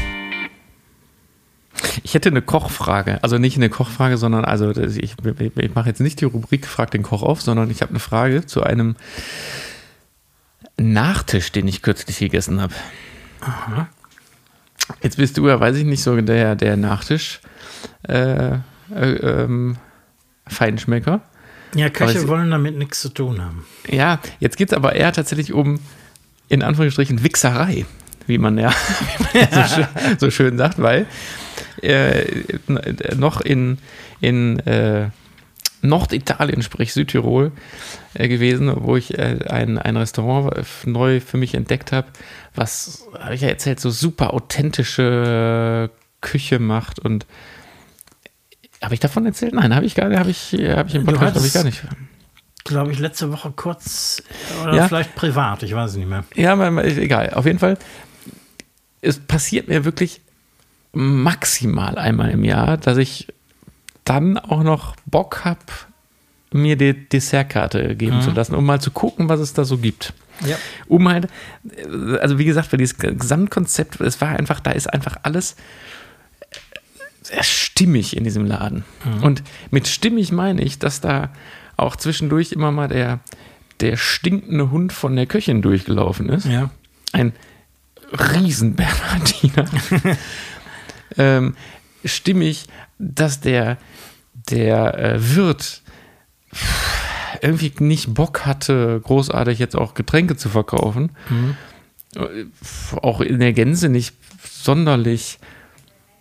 Ich hätte eine Kochfrage, also nicht eine Kochfrage, sondern also ich, ich mache jetzt nicht die Rubrik Frag den Koch auf, sondern ich habe eine Frage zu einem Nachtisch, den ich kürzlich gegessen habe. Aha. Jetzt bist du ja, weiß ich nicht, so der, der Nachtisch äh, äh, ähm, Feinschmecker. Ja, Köche wollen damit nichts zu tun haben. Ja, jetzt geht es aber eher tatsächlich um, in Anführungsstrichen, Wichserei, wie man ja, wie man ja so, schön, so schön sagt, weil äh, noch in, in äh, Norditalien, sprich Südtirol, äh, gewesen, wo ich äh, ein, ein Restaurant neu für mich entdeckt habe, was, habe ich ja erzählt, so super authentische Küche macht. Und habe ich davon erzählt? Nein, habe ich gar nicht. Habe ich, hab ich im Podcast habe ich gar nicht. Glaube ich, letzte Woche kurz oder ja? vielleicht privat, ich weiß es nicht mehr. Ja, egal. Auf jeden Fall, es passiert mir wirklich maximal einmal im Jahr, dass ich dann auch noch Bock habe, mir die Dessertkarte geben mhm. zu lassen, um mal zu gucken, was es da so gibt. Ja. Um halt, also wie gesagt, für dieses Gesamtkonzept, es war einfach, da ist einfach alles sehr stimmig in diesem Laden. Mhm. Und mit stimmig meine ich, dass da auch zwischendurch immer mal der, der stinkende Hund von der Köchin durchgelaufen ist. Ja. Ein riesen Bernhardiner. ähm, stimmig, dass der, der äh, Wirt irgendwie nicht Bock hatte, großartig jetzt auch Getränke zu verkaufen. Mhm. Auch in der Gänze nicht sonderlich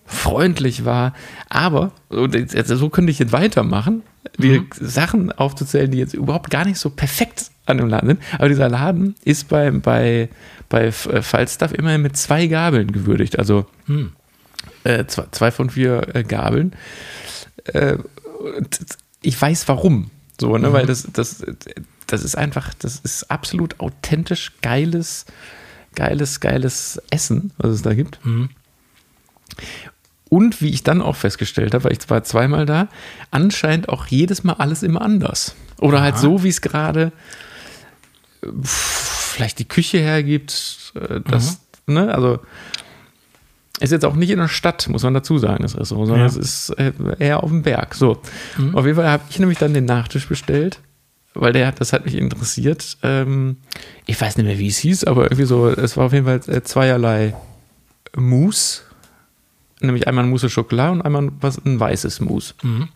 freundlich war. Aber, und jetzt, so könnte ich jetzt weitermachen, die mhm. Sachen aufzuzählen, die jetzt überhaupt gar nicht so perfekt an dem Laden sind. Aber dieser Laden ist bei, bei, bei Falstaff immerhin mit zwei Gabeln gewürdigt. Also mhm. äh, zwei, zwei von vier äh, Gabeln. Äh, ich weiß warum. So, ne? Mhm. Weil das, das, das ist einfach, das ist absolut authentisch geiles, geiles, geiles Essen, was es da gibt. Mhm. Und wie ich dann auch festgestellt habe, weil ich war zweimal da, anscheinend auch jedes Mal alles immer anders. Oder halt so, wie es gerade vielleicht die Küche hergibt. Das, mhm. ne, also ist jetzt auch nicht in der Stadt, muss man dazu sagen, das Restaurant, sondern ja. es ist eher auf dem Berg. So, mhm. Auf jeden Fall habe ich nämlich dann den Nachtisch bestellt, weil der, das hat mich interessiert. Ich weiß nicht mehr, wie es hieß, aber irgendwie so, es war auf jeden Fall zweierlei Mousse. Nämlich einmal ein Mousse Schokolade und einmal was, ein weißes Mousse. Mhm.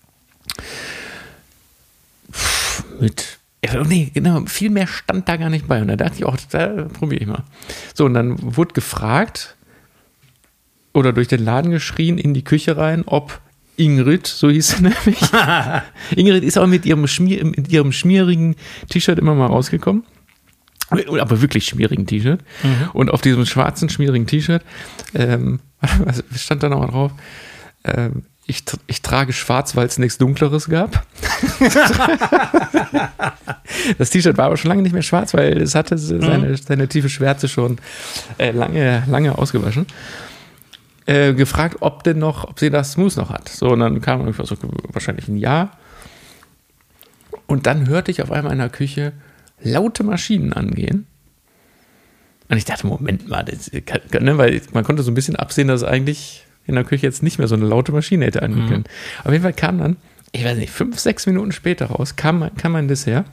Pff, mit, oh nee, genau, viel mehr stand da gar nicht bei. Und da dachte ich auch, da probiere ich mal. So, und dann wurde gefragt oder durch den Laden geschrien in die Küche rein, ob Ingrid, so hieß sie nämlich. Ingrid ist auch mit ihrem, Schmier, mit ihrem schmierigen T-Shirt immer mal rausgekommen. Aber wirklich schmierigen T-Shirt. Mhm. Und auf diesem schwarzen, schmierigen T-Shirt ähm, was stand da noch mal drauf? Ähm, ich, ich trage schwarz, weil es nichts Dunkleres gab. Das T-Shirt war aber schon lange nicht mehr schwarz, weil es hatte seine, mhm. seine tiefe Schwärze schon äh, lange, lange ausgewaschen. Äh, gefragt, ob denn noch, ob sie das Mousse noch hat. So, und dann kam irgendwie so, wahrscheinlich ein Ja. Und dann hörte ich auf einmal in der Küche laute Maschinen angehen. Und ich dachte, Moment mal, das kann, ne, weil man konnte so ein bisschen absehen, dass eigentlich in der Küche jetzt nicht mehr so eine laute Maschine hätte angehen können. Mhm. Auf jeden Fall kam dann, ich weiß nicht, fünf, sechs Minuten später raus, kam, kam ein Dessert.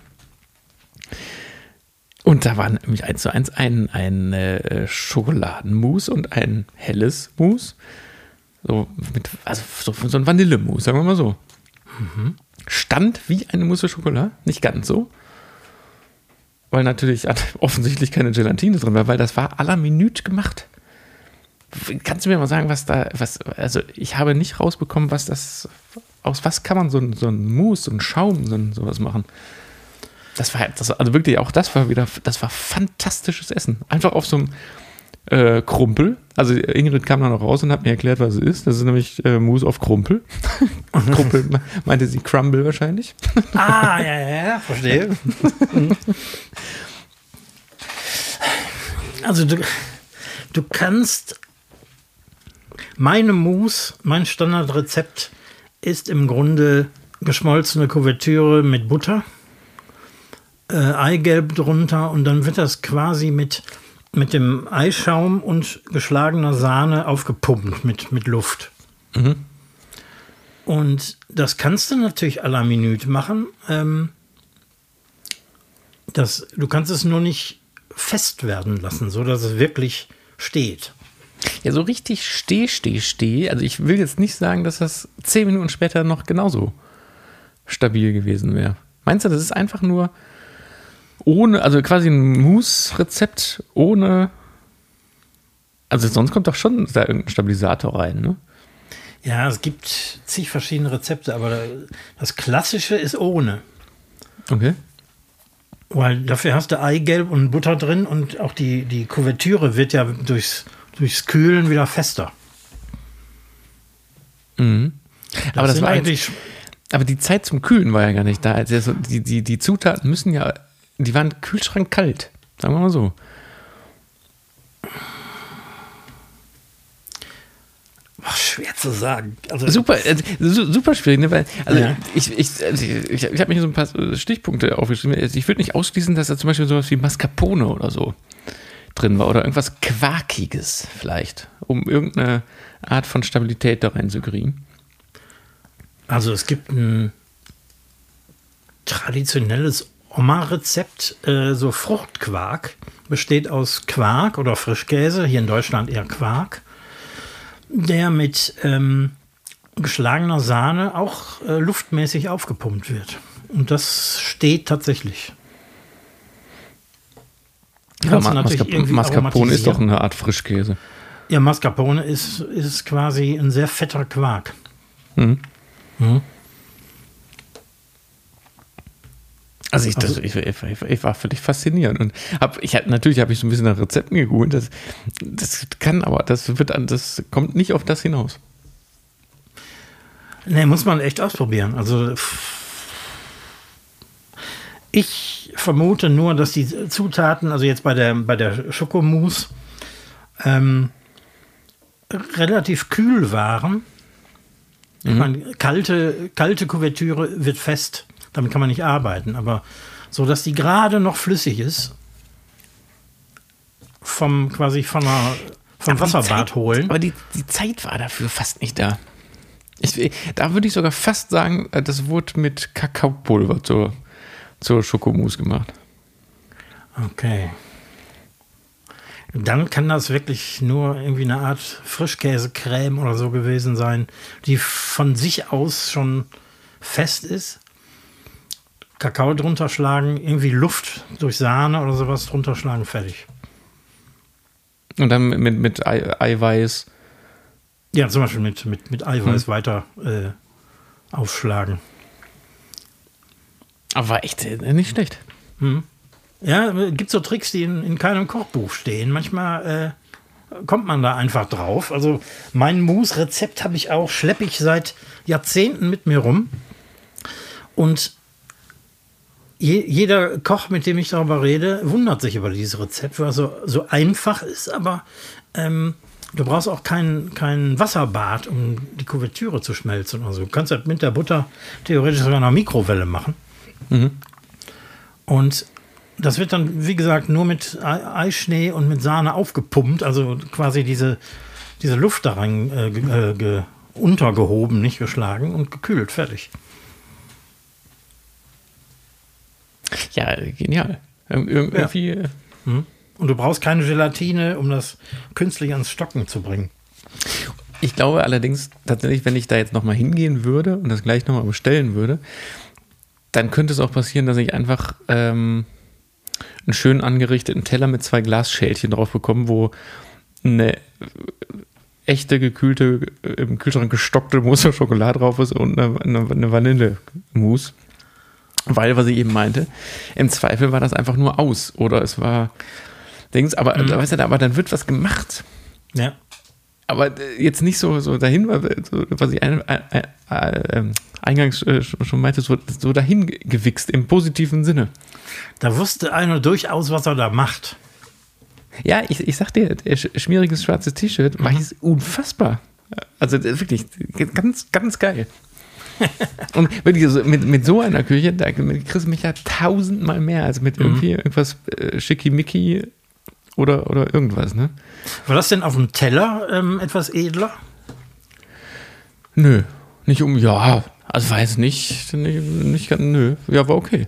Und da war nämlich eins zu eins ein, ein äh, Schokoladenmousse und ein helles Mousse. So, mit, also so, so ein Vanillemousse, sagen wir mal so. Mhm. Stand wie eine Mousse Schokolade, nicht ganz so. Weil natürlich offensichtlich keine Gelatine drin war, weil das war à la Minute gemacht. Kannst du mir mal sagen, was da, was, also ich habe nicht rausbekommen, was das, aus was kann man so ein, so ein Mousse, so ein Schaum, so ein, sowas machen? Das war, das, also wirklich, auch das war wieder, das war fantastisches Essen. Einfach auf so einem äh, Krumpel. Also Ingrid kam dann noch raus und hat mir erklärt, was es ist. Das ist nämlich äh, Mousse auf Krumpel. Krumpel meinte sie Crumble wahrscheinlich. Ah, ja, ja, ja, verstehe. Also du, du kannst, meine Mousse, mein Standardrezept ist im Grunde geschmolzene Kuvertüre mit Butter, äh, Eigelb drunter und dann wird das quasi mit, mit dem Eischaum und geschlagener Sahne aufgepumpt mit, mit Luft. Mhm. Und das kannst du natürlich à la Minute machen. Ähm, das, du kannst es nur nicht fest werden lassen, so dass es wirklich steht. Ja, so richtig steh, steh, steh. Also ich will jetzt nicht sagen, dass das zehn Minuten später noch genauso stabil gewesen wäre. Meinst du, das ist einfach nur ohne, also quasi ein Mousse-Rezept ohne, also sonst kommt doch schon da irgendein Stabilisator rein, ne? Ja, es gibt zig verschiedene Rezepte, aber das Klassische ist ohne. Okay. Weil dafür hast du Eigelb und Butter drin und auch die, die Kuvertüre wird ja durchs, durchs Kühlen wieder fester. Mhm. Aber das, das war eigentlich. Aber die Zeit zum Kühlen war ja gar nicht da. Also die, die, die Zutaten müssen ja, die waren kühlschrankkalt, sagen wir mal so. Ach, schwer zu sagen. Also super, also, super schwierig, ne? Weil, also ja. ich, ich, also ich, ich habe mir so ein paar Stichpunkte aufgeschrieben. Ich würde nicht ausschließen, dass da zum Beispiel sowas wie Mascarpone oder so drin war oder irgendwas Quarkiges vielleicht, um irgendeine Art von Stabilität da reinzukriegen. Also es gibt ein traditionelles Oma-Rezept, äh, so Fruchtquark, besteht aus Quark oder Frischkäse, hier in Deutschland eher Quark, der mit ähm, geschlagener Sahne auch äh, luftmäßig aufgepumpt wird. Und das steht tatsächlich. Ja, Ma- Mascarpone, Mascarpone ist doch eine Art Frischkäse. Ja, Mascarpone ist, ist quasi ein sehr fetter Quark. Mhm. Mhm. Also ich, das, ich, ich, ich war völlig faszinierend und hab, ich hab, natürlich habe ich so ein bisschen nach Rezepten gegoogelt. Das, das kann, aber das wird, das kommt nicht auf das hinaus. Nee, muss man echt ausprobieren. Also ich vermute nur, dass die Zutaten, also jetzt bei der bei der Schokomousse, ähm, relativ kühl waren. Ich Mhm. meine, kalte, kalte Kuvertüre wird fest. Damit kann man nicht arbeiten, aber so, dass die gerade noch flüssig ist, vom quasi von einer, vom Aber die Wasserbad Zeit, holen. Aber die, die Zeit war dafür fast nicht da. Ich, da würde ich sogar fast sagen, das wurde mit Kakaopulver zur, zur Schokomousse gemacht. Okay. Dann kann das wirklich nur irgendwie eine Art Frischkäsecreme oder so gewesen sein, die von sich aus schon fest ist. Kakao drunter schlagen, irgendwie Luft durch Sahne oder sowas drunter schlagen, fertig. Und dann mit, mit Ei, Eiweiß. Ja, zum Beispiel mit, mit, mit Eiweiß Hm. weiter äh, aufschlagen. Aber war echt äh, nicht schlecht. Hm. Ja, gibt so Tricks, die in, in keinem Kochbuch stehen. Manchmal äh, kommt man da einfach drauf. Also mein Mousse-Rezept habe ich auch, schleppe ich seit Jahrzehnten mit mir rum. Und je, jeder Koch, mit dem ich darüber rede, wundert sich über dieses Rezept, weil es so, so einfach ist, aber ähm, du brauchst auch kein, kein Wasserbad, um die Kuvertüre zu schmelzen. Also du kannst das mit der Butter theoretisch sogar in einer Mikrowelle machen. Mhm. Und das wird dann, wie gesagt, nur mit Ei- Eischnee und mit Sahne aufgepumpt, also quasi diese, diese Luft da rein äh, ge, äh, ge, untergehoben, nicht geschlagen und gekühlt, fertig. Ja, genial. Ir- Irgendwie. äh, Mhm. Und du brauchst keine Gelatine, um das künstlich ans Stocken zu bringen. Ich glaube allerdings tatsächlich, wenn ich da jetzt nochmal hingehen würde und das gleich nochmal bestellen würde, dann könnte es auch passieren, dass ich einfach ähm, einen schön angerichteten Teller mit zwei Glasschälchen drauf bekomme, wo eine echte, gekühlte, im Kühlschrank gestockte Mousse Schokolade drauf ist und eine, eine, eine Vanillemousse. Weil, was ich eben meinte, im Zweifel war das einfach nur aus oder es war Dings, aber, Mhm. weißt du, aber dann wird was gemacht. Ja. Aber äh, jetzt nicht so, so dahin, weil, so, was ich ein, ein, ein, ein, eingangs äh, schon meinte, so, so dahin gewichst im positiven Sinne. Da wusste einer durchaus, was er da macht. Ja, ich, ich sag dir, der sch- schmieriges schwarzes T-Shirt war jetzt unfassbar. Also äh, wirklich, ganz, ganz geil. Und wirklich so, mit, mit so einer Küche, da kriegst du mich ja tausendmal mehr als mit irgendwie irgendwas äh, Schickimicki oder, oder irgendwas, ne? War das denn auf dem Teller ähm, etwas edler? Nö, nicht um, ja, also weiß nicht, nicht, nicht ganz, nö, ja, war okay.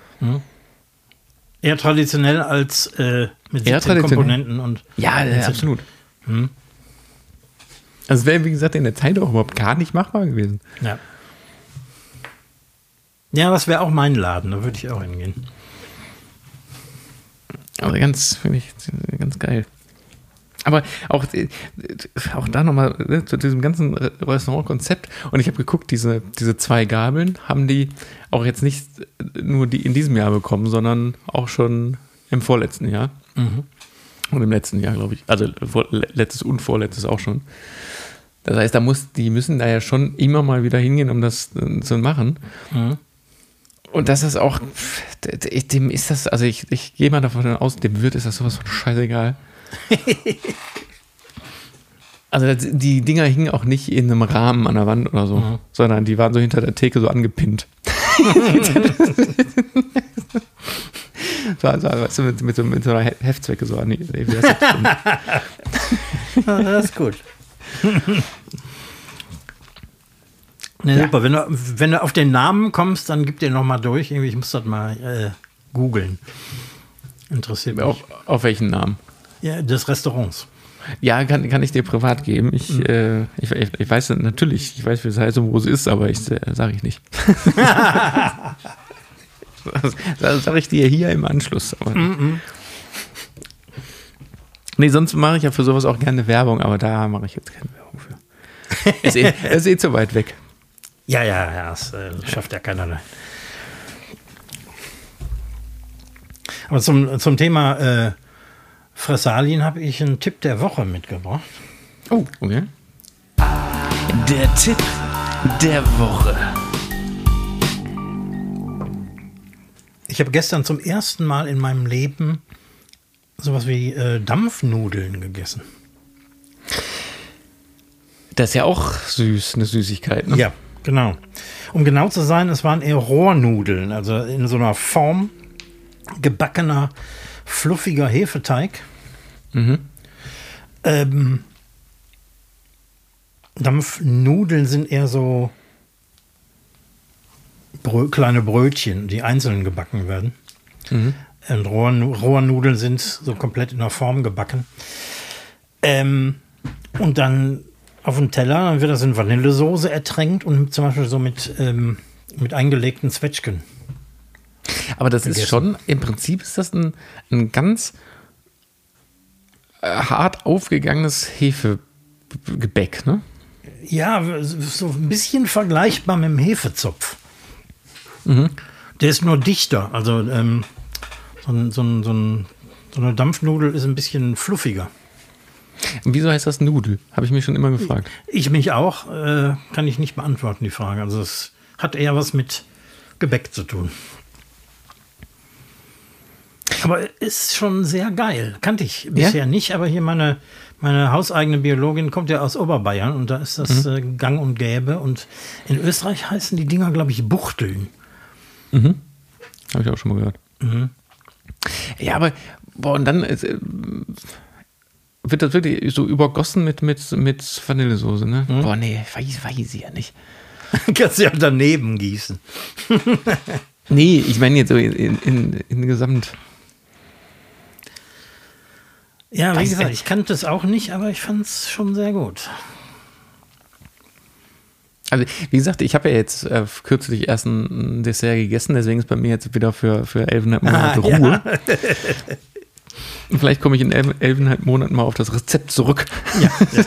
Eher traditionell als äh, mit Eher siebzehn traditionell. Komponenten und Ja, ja, absolut. Hm. Also es wäre, wie gesagt, in der Zeit auch überhaupt gar nicht machbar gewesen. ja. Ja, das wäre auch mein Laden, da würde ich auch hingehen. Also ganz, finde ich, ganz geil. Aber auch, äh, auch da nochmal ne, zu diesem ganzen Restaurantkonzept. Und ich habe geguckt, diese, diese zwei Gabeln haben die auch jetzt nicht nur die in diesem Jahr bekommen, sondern auch schon im vorletzten Jahr. Mhm. Und im letzten Jahr, glaube ich. Also vor, letztes und vorletztes auch schon. Das heißt, da muss, die müssen da ja schon immer mal wieder hingehen, um das äh, zu machen. Mhm. Und das ist auch, dem ist das, also ich, ich gehe mal davon aus, dem Wirt ist das sowas von scheißegal. Also das, die Dinger hingen auch nicht in einem Rahmen an der Wand oder so, Mhm. sondern die waren so hinter der Theke so angepinnt. so, also, weißt du, mit, mit, so, mit so einer Heftzwecke so an die, wie heißt das denn? Ja, das ist gut. Ne, Ja. super. Wenn du, wenn du auf den Namen kommst, dann gib den noch mal durch. Irgendwie, ich muss das mal äh, googeln. Interessiert mich. Auf, auf welchen Namen? Ja, des Restaurants. Ja, kann, kann ich dir privat geben. Ich, Mhm. äh, ich, ich, ich weiß natürlich, ich weiß, wie es heißt und wo es ist, aber ich äh, sage ich nicht. das das sage ich dir hier im Anschluss. Aber Mhm. Nee, sonst mache ich ja für sowas auch gerne Werbung, aber da mache ich jetzt keine Werbung für. Ist eh, ist eh zu weit weg. Ja, ja, ja, das äh, schafft ja keiner. Ne? Aber zum, zum Thema äh, Fressalien habe ich einen Tipp der Woche mitgebracht. Oh, okay. Der Tipp der Woche. Ich habe gestern zum ersten Mal in meinem Leben sowas wie äh, Dampfnudeln gegessen. Das ist ja auch süß, eine Süßigkeit, ne? Ja, genau. Um genau zu sein, es waren eher Rohrnudeln, also in so einer Form gebackener, fluffiger Hefeteig. Mhm. Ähm, Dampfnudeln sind eher so Brö- kleine Brötchen, die einzeln gebacken werden. Mhm. Und Rohrnu- Rohrnudeln sind so komplett in der Form gebacken. Ähm, und dann auf dem Teller, dann wird das in Vanillesoße ertränkt und zum Beispiel so mit, ähm, mit eingelegten Zwetschgen. Aber das gegessen. ist schon, im Prinzip ist das ein, ein ganz äh, hart aufgegangenes Hefegebäck, ne? Ja, so ein bisschen vergleichbar mit dem Hefezopf. Mhm. Der ist nur dichter. Also ähm, so, ein, so, ein, so, ein, so eine Dampfnudel ist ein bisschen fluffiger. Und wieso heißt das Nudel? Habe ich mich schon immer gefragt. Ich mich auch, äh, kann ich nicht beantworten, die Frage. Also es hat eher was mit Gebäck zu tun. Aber ist schon sehr geil. Kannte ich bisher Ja? nicht, aber hier meine, meine hauseigene Biologin kommt ja aus Oberbayern und da ist das Mhm. äh, gang und gäbe. Und in Österreich heißen die Dinger, glaube ich, Buchteln. Mhm. Habe ich auch schon mal gehört. Mhm. Ja, aber, boah, und dann äh, wird das wirklich so übergossen mit, mit, mit Vanillesoße, ne? Mhm. Boah, nee, weiß, weiß ich ja nicht. Kannst du ja daneben gießen. Nee, ich meine jetzt so in, in, in Gesamt. Ja, wie Weiß gesagt, ich- ich kannte es auch nicht, aber ich fand es schon sehr gut. Also, wie gesagt, ich habe ja jetzt äh, kürzlich erst ein ein Dessert gegessen, deswegen ist bei mir jetzt wieder für, für elfeinhalb Monate Ah, ja. Ruhe. Und vielleicht komme ich in elf, elfeinhalb Monaten mal auf das Rezept zurück. Ja, ja.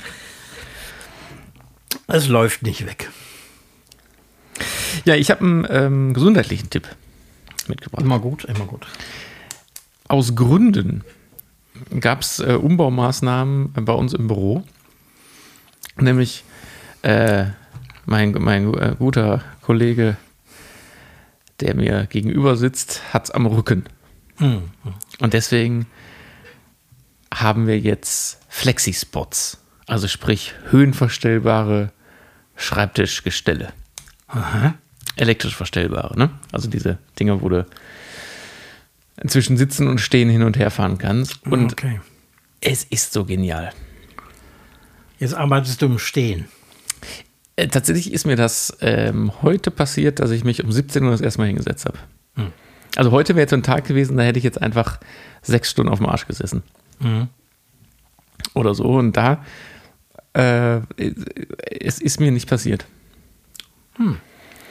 Es läuft nicht weg. Ja, ich habe einen ähm, gesundheitlichen Tipp mitgebracht. Immer gut, immer gut. Aus Gründen gab es äh, Umbaumaßnahmen bei uns im Büro. Nämlich äh, mein, mein äh, guter Kollege, der mir gegenüber sitzt, hat es am Rücken. Hm. Und deswegen haben wir jetzt Flexi-Spots. Also sprich höhenverstellbare Schreibtischgestelle. Aha. Elektrisch verstellbare, ne? Also diese Dinger, wo du zwischen Sitzen und Stehen hin und her fahren kannst. Und Okay. es ist so genial. Jetzt arbeitest du im Stehen. Äh, tatsächlich ist mir das ähm, heute passiert, dass ich mich um siebzehn Uhr das erste Mal hingesetzt habe. Hm. Also heute wäre jetzt so ein Tag gewesen, da hätte ich jetzt einfach sechs Stunden auf dem Arsch gesessen. Mhm. Oder so. Und da äh, es ist mir nicht passiert. Hm.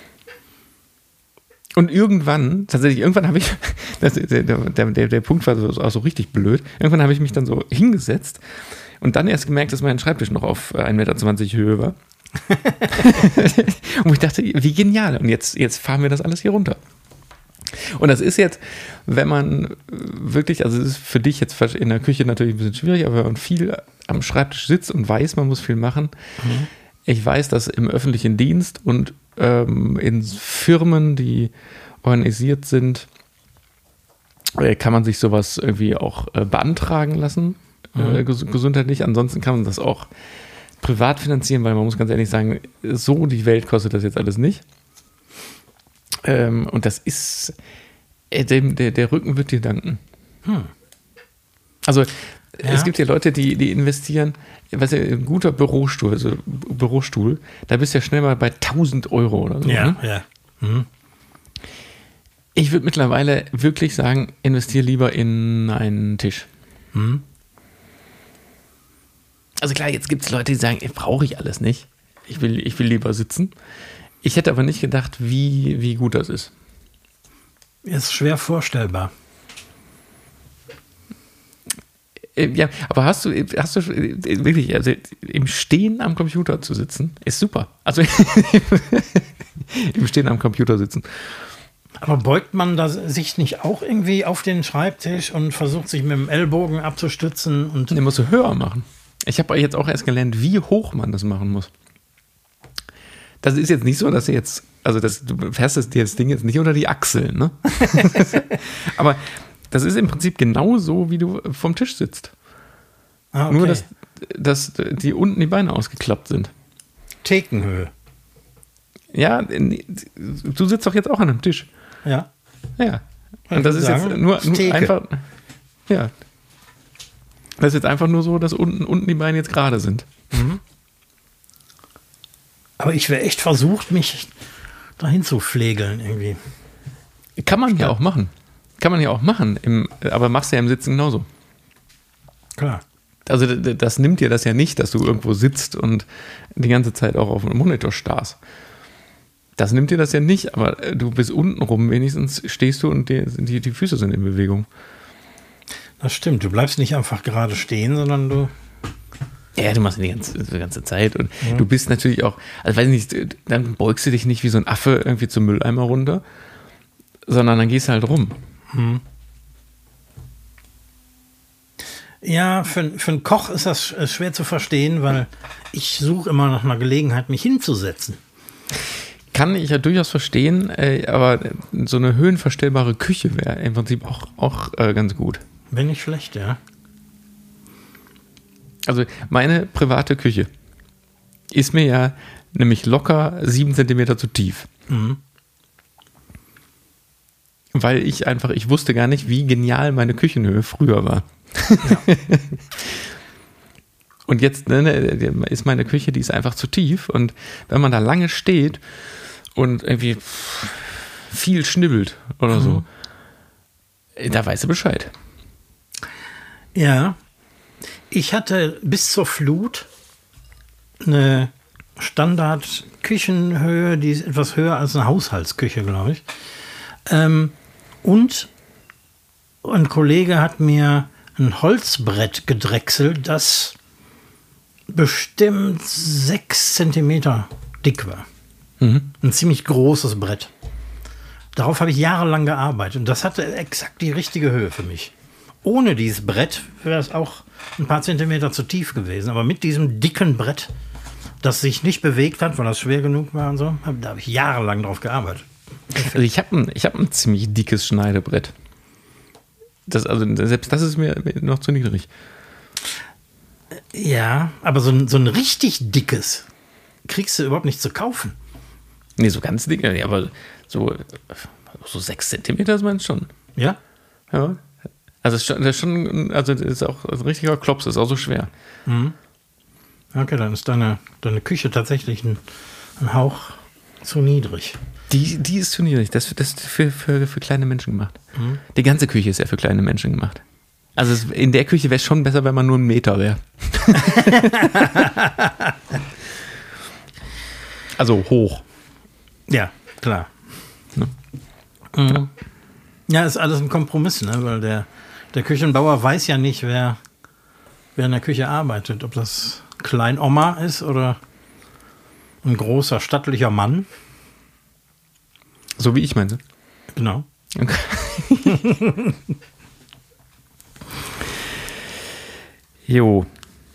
Und irgendwann, tatsächlich, irgendwann habe ich, das, der, der, der, der Punkt war so, auch so richtig blöd, irgendwann habe ich mich dann so hingesetzt und dann erst gemerkt, dass mein Schreibtisch noch auf ein Meter zwanzig Höhe war. Und ich dachte, wie genial. Und jetzt, jetzt fahren wir das alles hier runter. Und das ist jetzt, wenn man wirklich, also es ist für dich jetzt in der Küche natürlich ein bisschen schwierig, aber wenn man viel am Schreibtisch sitzt und weiß, man muss viel machen. Mhm. Ich weiß, dass im öffentlichen Dienst und ähm, in Firmen, die organisiert sind, äh, kann man sich sowas irgendwie auch äh, beantragen lassen, mhm. äh, ges- gesundheitlich. Ansonsten kann man das auch privat finanzieren, weil man muss ganz ehrlich sagen, so die Welt kostet das jetzt alles nicht. Ähm, und das ist, äh, dem, der, der Rücken wird dir danken. Hm. Also Ja. es gibt ja Leute, die, die investieren, was ja, ein guter Bürostuhl, also Bürostuhl, da bist du ja schnell mal bei tausend Euro oder so. Ja, Ne? ja. Mhm. Ich würde mittlerweile wirklich sagen, investiere lieber in einen Tisch. Mhm. Also klar, jetzt gibt es Leute, die sagen, brauche ich alles nicht. Ich will, ich will lieber sitzen. Ich hätte aber nicht gedacht, wie, wie gut das ist. Ist schwer vorstellbar. Ja, aber hast du, hast du wirklich, also im Stehen am Computer zu sitzen, ist super. Also im Stehen am Computer sitzen. Aber beugt man da sich nicht auch irgendwie auf den Schreibtisch und versucht sich mit dem Ellbogen abzustützen? Und Den musst du höher machen. Ich habe jetzt auch erst gelernt, wie hoch man das machen muss. Das ist jetzt nicht so, dass du jetzt, also das, du fährst dir das Ding jetzt nicht unter die Achseln, ne? Aber das ist im Prinzip genau so, wie du vom Tisch sitzt. ah, okay. Nur, dass, dass die unten die Beine ausgeklappt sind. Thekenhöhe. Ja, du sitzt doch jetzt auch an einem Tisch. Ja. Ja. Und das ist sagen, jetzt nur, nur Theke. einfach. Ja. Das ist jetzt einfach nur so, dass unten, unten die Beine jetzt gerade sind. Mhm. Aber ich wäre echt versucht, mich dahin zu pflegeln irgendwie. Kann man ja auch machen. Kann man ja auch machen. Im, aber machst du ja im Sitzen genauso. Klar. Also das nimmt dir das ja nicht, dass du irgendwo sitzt und die ganze Zeit auch auf dem Monitor starrst. Das nimmt dir das ja nicht, aber du bist unten rum, wenigstens stehst du und die, die, die Füße sind in Bewegung. Das stimmt. Du bleibst nicht einfach gerade stehen, sondern du... Ja, du machst die ganze, die ganze Zeit und mhm. du bist natürlich auch, also weiß nicht, dann beugst du dich nicht wie so ein Affe irgendwie zum Mülleimer runter, sondern dann gehst du halt rum. Mhm. Ja, für, für einen Koch ist das schwer zu verstehen, weil ich suche immer nach einer Gelegenheit, mich hinzusetzen. Kann ich ja durchaus verstehen, äh, aber so eine höhenverstellbare Küche wäre im Prinzip auch, auch äh, ganz gut. Wäre nicht schlecht, ja. Also meine private Küche ist mir ja nämlich locker sieben Zentimeter zu tief. Mhm. Weil ich einfach, ich wusste gar nicht, wie genial meine Küchenhöhe früher war. Ja. Und jetzt ne, ist meine Küche, die ist einfach zu tief. Und wenn man da lange steht und irgendwie viel schnibbelt oder mhm. so, da weißt du Bescheid. Ja. Ich hatte bis zur Flut eine Standard-Küchenhöhe, die ist etwas höher als eine Haushaltsküche, glaube ich. Ähm, und ein Kollege hat mir ein Holzbrett gedrechselt, das bestimmt sechs Zentimeter dick war. Mhm. Ein ziemlich großes Brett. Darauf habe ich jahrelang gearbeitet und das hatte exakt die richtige Höhe für mich. Ohne dieses Brett wäre es auch ein paar Zentimeter zu tief gewesen. Aber mit diesem dicken Brett, das sich nicht bewegt hat, weil das schwer genug war und so, da habe ich jahrelang drauf gearbeitet. Also ich habe ein, ich hab ein ziemlich dickes Schneidebrett. Das, also selbst das ist mir noch zu niedrig. Ja, aber so ein, so ein richtig dickes kriegst du überhaupt nicht zu kaufen. Nee, so ganz dick, ja, aber so, so sechs Zentimeter ist man schon. Ja? Ja. Also das ist schon, das ist schon, also das ist auch ein richtiger Klops, das ist auch so schwer. Mhm. Okay, dann ist deine, deine Küche tatsächlich ein, ein Hauch zu niedrig. Die, die ist zu niedrig, das, das ist für, für, für kleine Menschen gemacht. Mhm. Die ganze Küche ist ja für kleine Menschen gemacht. Also es, in der Küche wäre es schon besser, wenn man nur einen Meter wäre. Also hoch. Ja, klar. Ne? Mhm. Ja, ist alles ein Kompromiss, ne? Weil der, der Küchenbauer weiß ja nicht, wer, wer in der Küche arbeitet. Ob das Kleinoma ist oder ein großer, stattlicher Mann. So wie ich meinte. Genau. Okay. Jo.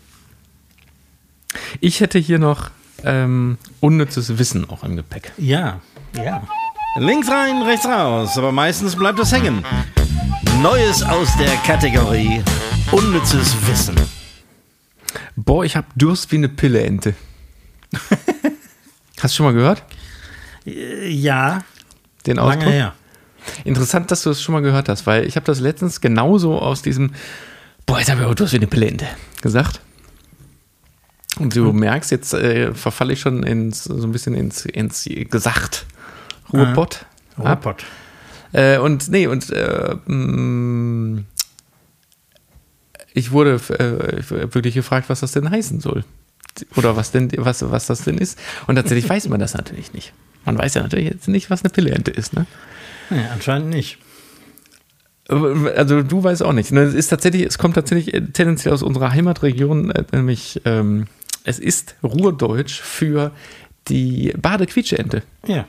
Ich hätte hier noch ähm, unnützes Wissen auch im Gepäck. Ja, ja. Links rein, rechts raus, aber meistens bleibt es hängen. Neues aus der Kategorie unnützes Wissen. Boah, ich hab Durst wie eine Pilleente. Hast du schon mal gehört? Ja, Den Ausdruck? lange her. Interessant, dass du das schon mal gehört hast, weil ich habe das letztens genauso aus diesem Boah, jetzt habe ich auch Durst wie eine Pilleente gesagt. Und du hm. merkst, jetzt äh, verfalle ich schon ins, so ein bisschen ins, ins Gesagt. Ruhrpott. Ah, Ruhrpott. Äh, und nee, und äh, mh, ich wurde äh, wirklich gefragt, was das denn heißen soll. Oder was denn, was, was das denn ist. Und tatsächlich weiß man das natürlich nicht. Man weiß ja natürlich jetzt nicht, was eine Pilleente ist, ne? Nee, anscheinend nicht. Also du weißt auch nicht. Es ist tatsächlich, es kommt tatsächlich tendenziell aus unserer Heimatregion, nämlich ähm, es ist Ruhrdeutsch für die Badequietscheente. Ja.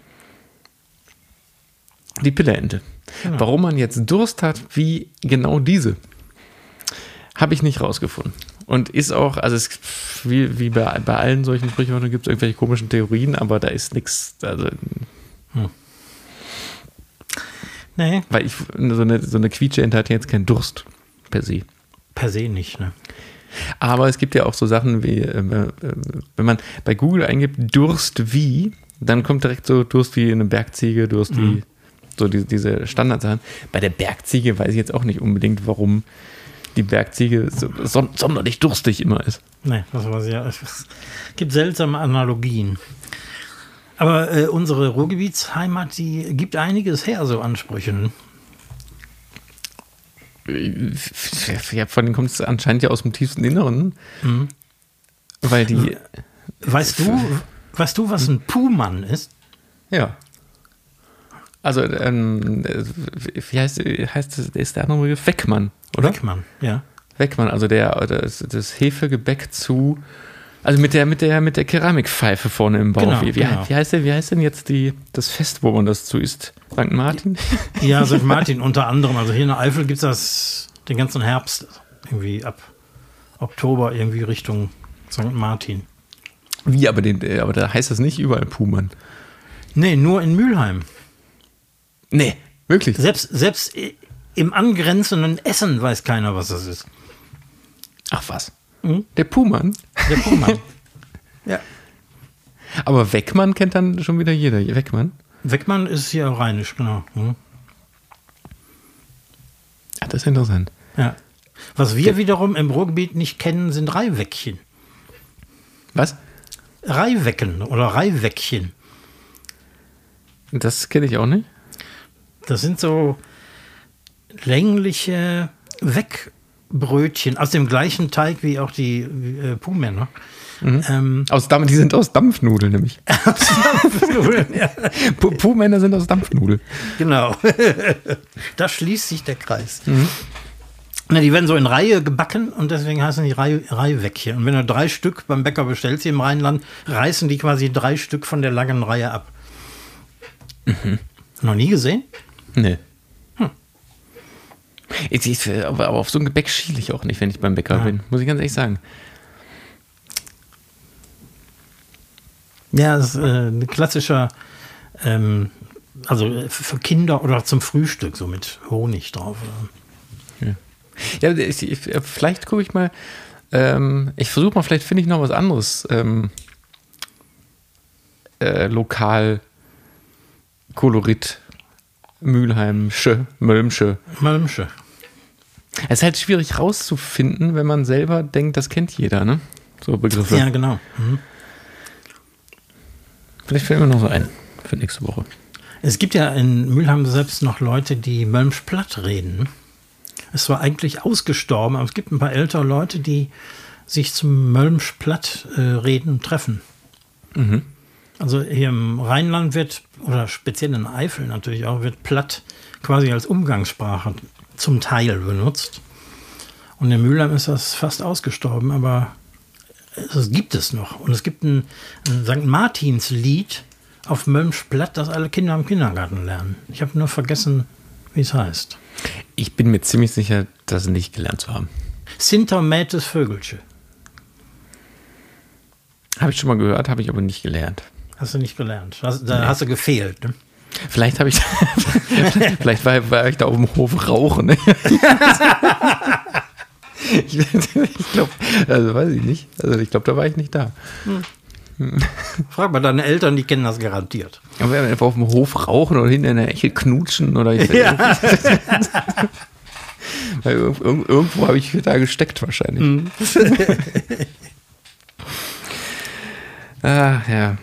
Die Pilleente. Genau. Warum man jetzt Durst hat, wie genau diese, habe ich nicht rausgefunden. Und ist auch, also es, wie, wie bei, bei allen solchen Sprichwörtern gibt es irgendwelche komischen Theorien, aber da ist nichts, also hm. Nee. Weil ich, so eine, so eine Quietscheente hat jetzt keinen Durst per se. Per se nicht, ne? Aber es gibt ja auch so Sachen wie, äh, wenn man bei Google eingibt, Durst wie, dann kommt direkt so Durst wie eine Bergziege, Durst mhm. wie so die, diese Standardsachen. Bei der Bergziege weiß ich jetzt auch nicht unbedingt, warum die Bergziege so, so, sonderlich durstig immer ist. Nee, das weiß ich ja. Es gibt seltsame Analogien. Aber äh, unsere Ruhrgebietsheimat, die gibt einiges her, so Ansprüchen. Ja, von denen kommt es anscheinend ja aus dem tiefsten Inneren. Mhm. Weil die. Weißt du, weißt du, was ein Puhmann ist? Ja. Also, ähm, wie heißt, heißt das, ist der andere Begriff? Weckmann, oder? Weckmann, ja. Weckmann, also der, das, das Hefegebäck zu. Also mit der, mit der, mit der Keramikpfeife vorne im Bauch. Genau, wie, wie, genau. wie, heißt denn, wie heißt denn jetzt die, das Fest, wo man das zu isst? Sankt Martin? Ja, Sankt Martin unter anderem. Also hier in der Eifel gibt es das den ganzen Herbst. Irgendwie ab Oktober irgendwie Richtung Sankt Martin. Wie, aber, den, aber da heißt das nicht überall Puhmann. Nee, nur in Mülheim. Nee, wirklich? Selbst, selbst im angrenzenden Essen weiß keiner, was das ist. Ach was. Mhm. Der Puhmann? Der Puhmann. Ja. Aber Weckmann kennt dann schon wieder jeder. Weckmann? Weckmann ist hier rheinisch, genau. Mhm. Ja, das ist interessant. Ja. Was wir ja. wiederum im Ruhrgebiet nicht kennen, sind Reihweckchen. Was? Reihwecken oder Reihweckchen. Das kenne ich auch nicht. Das sind so längliche Weckbrötchen aus dem gleichen Teig wie auch die äh, Puhmänner. Mhm. Ähm, aus Dampf, die sind aus Dampfnudeln nämlich. Aus Dampfnudeln, ja. Puhmänner sind aus Dampfnudeln. Genau. Da schließt sich der Kreis. Mhm. Na, die werden so in Reihe gebacken und deswegen heißen die Reihe, Reihweckchen. Und wenn du drei Stück beim Bäcker bestellst hier im Rheinland, reißen die quasi drei Stück von der langen Reihe ab. Mhm. Noch nie gesehen? Nee. Hm. Ich, ich, aber auf so ein Gebäck schiele ich auch nicht, wenn ich beim Bäcker ja. bin. Muss ich ganz ehrlich sagen. Ja, das ist äh, ein klassischer, ähm, also für Kinder oder zum Frühstück, so mit Honig drauf. Ja, ja ich, ich, vielleicht gucke ich mal, ähm, ich versuche mal, vielleicht finde ich noch was anderes ähm, äh, lokal Kolorit Mülheimsche, Mölmsche. Mölmsche. Es ist halt schwierig rauszufinden, wenn man selber denkt, das kennt jeder, ne? So Begriffe. Ja, genau. Mhm. Vielleicht fällt mir noch so ein für nächste Woche. Es gibt ja in Mülheim selbst noch Leute, die Mölmsch platt reden. Es war eigentlich ausgestorben, aber es gibt ein paar ältere Leute, die sich zum Mölmsch platt äh, reden treffen. Mhm. Also hier im Rheinland wird, oder speziell in Eifel natürlich auch, wird platt quasi als Umgangssprache zum Teil benutzt. Und in Mülheim ist das fast ausgestorben, aber es gibt es noch. Und es gibt ein, ein Sankt Martins-Lied auf Mölmsch platt, das alle Kinder im Kindergarten lernen. Ich habe nur vergessen, wie es heißt. Ich bin mir ziemlich sicher, das nicht gelernt zu haben. Sintermähtes Vögelche. Habe ich schon mal gehört, habe ich aber nicht gelernt. Hast du nicht gelernt. Das, da nee. hast du gefehlt. Ne? Vielleicht habe ich, vielleicht war, war ich da auf dem Hof rauchen. Ne? ich ich glaube, also weiß ich nicht. Also ich glaube, da war ich nicht da. Hm. Frag mal deine Eltern, die kennen das garantiert. Aber wenn wir einfach auf dem Hof rauchen oder hinter einer Ecke knutschen oder ich, ja. Weil irgendwo habe ich da gesteckt wahrscheinlich. Hm. Ah, ja.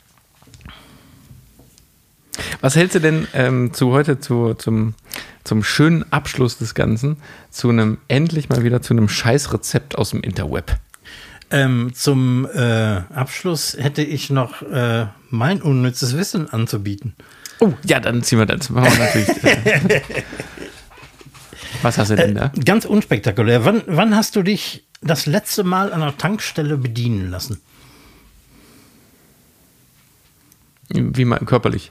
Was hältst du denn ähm, zu heute zu, zum, zum schönen Abschluss des Ganzen, zu einem, endlich mal wieder zu einem Scheißrezept aus dem Interweb? Ähm, zum äh, Abschluss hätte ich noch äh, mein unnützes Wissen anzubieten. Oh, ja, dann ziehen wir das. Machen wir natürlich. Äh. Was hast du denn da? Äh, ganz unspektakulär. Wann, wann hast du dich das letzte Mal an einer Tankstelle bedienen lassen? Wie mal körperlich?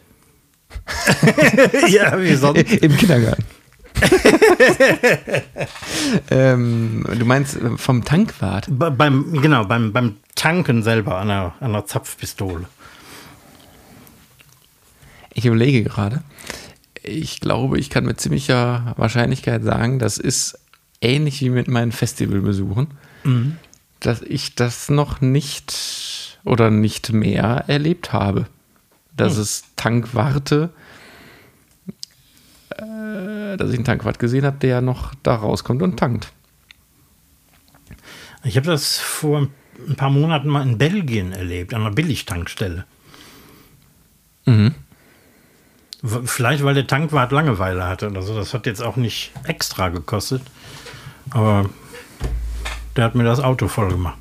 Ja, wie sonst? Im Kindergarten. ähm, du meinst vom Tankwart? Be- beim, genau, beim, beim Tanken selber an einer, an einer Zapfpistole. Ich überlege gerade. Ich glaube, ich kann mit ziemlicher Wahrscheinlichkeit sagen, das ist ähnlich wie mit meinen Festivalbesuchen, mhm. dass ich das noch nicht oder nicht mehr erlebt habe. Dass mhm. es Tankwarte, äh, dass ich einen Tankwart gesehen habe, der noch da rauskommt und tankt. Ich habe das vor ein paar Monaten mal in Belgien erlebt, an einer Billigtankstelle. Mhm. Vielleicht, weil der Tankwart Langeweile hatte oder so. Das hat jetzt auch nicht extra gekostet. Aber der hat mir das Auto voll gemacht.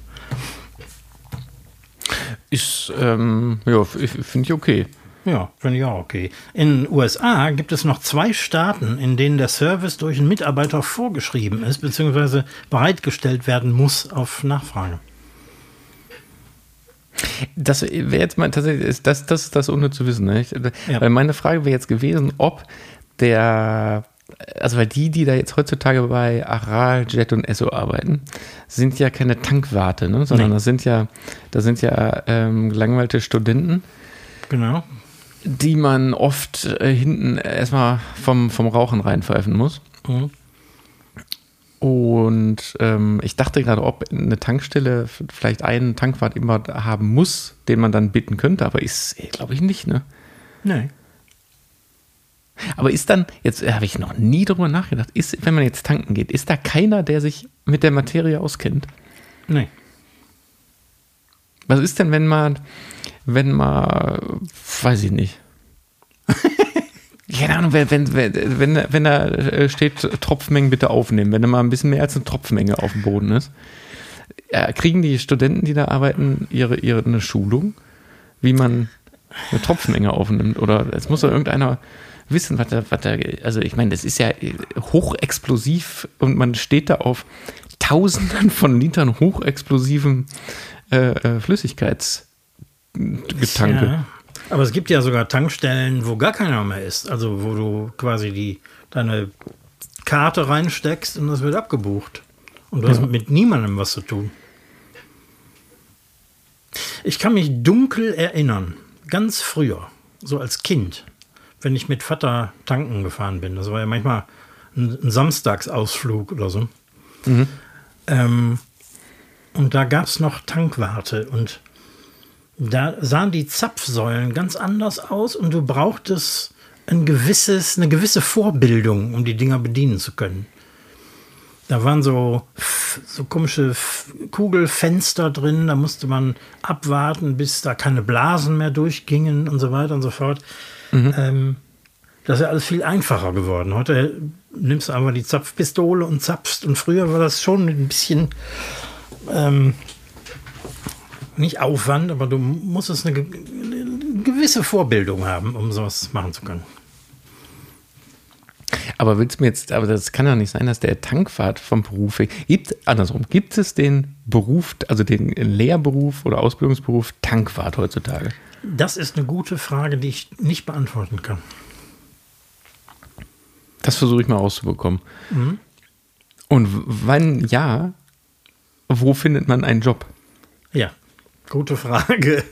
Ist, ähm, ja, finde ich okay. Ja, finde ich auch okay. In den U S A gibt es noch zwei Staaten, in denen der Service durch einen Mitarbeiter vorgeschrieben ist, beziehungsweise bereitgestellt werden muss auf Nachfrage. Das wäre jetzt mal tatsächlich, das, das ist das ohne zu wissen. Ne? Ich, ja. Weil meine Frage wäre jetzt gewesen, ob der, also weil die, die da jetzt heutzutage bei Aral, Jet und Esso arbeiten, sind ja keine Tankwarte, ne? Sondern nee. das sind ja, das sind ja ähm, gelangweilte Studenten. Genau. Die man oft äh, hinten erstmal vom, vom Rauchen reinpfeifen muss. Mhm. Und ähm, ich dachte gerade, ob eine Tankstelle vielleicht einen Tankwart immer haben muss, den man dann bitten könnte, aber ist, glaube ich, nicht, ne? Nee. Aber ist dann, jetzt habe ich noch nie drüber nachgedacht, ist, wenn man jetzt tanken geht, ist da keiner, der sich mit der Materie auskennt? Nee. Was ist denn, wenn man, wenn man, weiß ich nicht. Keine Ahnung, wenn, wenn, wenn, wenn da steht, Tropfmengen bitte aufnehmen, wenn da mal ein bisschen mehr als eine Tropfmenge auf dem Boden ist, kriegen die Studenten, die da arbeiten, ihre, ihre eine Schulung, wie man eine Tropfmenge aufnimmt? Oder es muss doch irgendeiner wissen, was da, was da, also ich meine, das ist ja hochexplosiv und man steht da auf Tausenden von Litern hochexplosivem äh, Flüssigkeitsgetanke. Ja. Aber es gibt ja sogar Tankstellen, wo gar keiner mehr ist. Also wo du quasi die, deine Karte reinsteckst und das wird abgebucht. Und du ja. hast mit niemandem was zu tun. Ich kann mich dunkel erinnern, ganz früher, so als Kind, wenn ich mit Vater tanken gefahren bin. Das war ja manchmal ein, ein Samstagsausflug oder so. Mhm. Ähm, und da gab es noch Tankwarte und da sahen die Zapfsäulen ganz anders aus und du brauchtest ein gewisses, eine gewisse Vorbildung, um die Dinger bedienen zu können. Da waren so, so komische Kugelfenster drin, da musste man abwarten, bis da keine Blasen mehr durchgingen und so weiter und so fort. Mhm. Ähm, das ist ja alles viel einfacher geworden. Heute nimmst du einfach die Zapfpistole und zapfst und früher war das schon ein bisschen... Ähm, nicht Aufwand, aber du musstest eine, eine gewisse Vorbildung haben, um sowas machen zu können. Aber willst du mir jetzt, aber das kann doch nicht sein, dass der Tankwart vom Beruf gibt, andersrum, gibt es den Beruf, also den Lehrberuf oder Ausbildungsberuf Tankwart heutzutage? Das ist eine gute Frage, die ich nicht beantworten kann. Das versuche ich mal rauszubekommen. Mhm. Und wann ja, wo findet man einen Job? Ja. Gute Frage.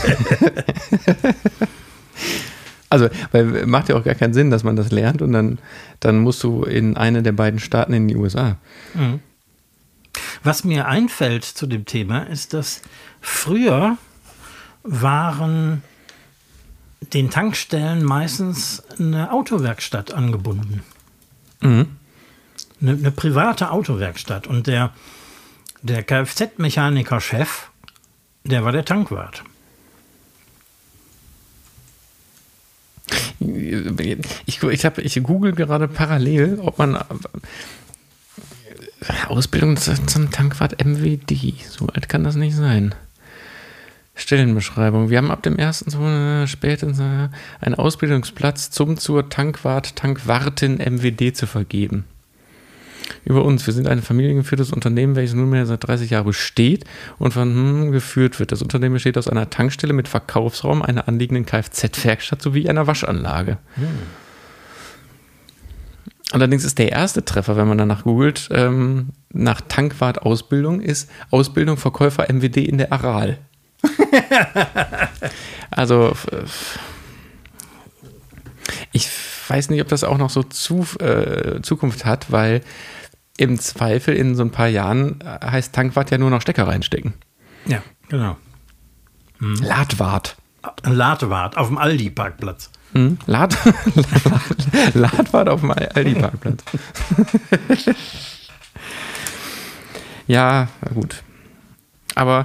Also, weil macht ja auch gar keinen Sinn, dass man das lernt und dann, dann musst du in eine der beiden Staaten in die U S A. Mhm. Was mir einfällt zu dem Thema ist, dass früher waren den Tankstellen meistens eine Autowerkstatt angebunden. Mhm. Eine, eine private Autowerkstatt. Und der, der Kfz-Mechaniker-Chef, der war der Tankwart. Ich, ich, hab, ich google gerade parallel, ob man Ausbildung zum Tankwart M W D, so alt kann das nicht sein. Stellenbeschreibung. Wir haben ab dem ersten spätestens einen Ausbildungsplatz zum zur Tankwart, Tankwartin M W D zu vergeben. Über uns. Wir sind ein familiengeführtes Unternehmen, welches nunmehr seit dreißig Jahren besteht und von hm, geführt wird. Das Unternehmen besteht aus einer Tankstelle mit Verkaufsraum, einer anliegenden Kfz-Werkstatt sowie einer Waschanlage. Hm. Allerdings ist der erste Treffer, wenn man danach googelt, ähm, nach Tankwart-Ausbildung, ist Ausbildung Verkäufer M W D in der Aral. Also ich weiß nicht, ob das auch noch so zu, äh, Zukunft hat, weil im Zweifel in so ein paar Jahren heißt Tankwart ja nur noch Stecker reinstecken. Ja, genau. Mhm. Ladwart. Ladwart auf dem Aldi-Parkplatz. Mhm. Lad Ladwart auf dem Aldi-Parkplatz. Ja, gut. Aber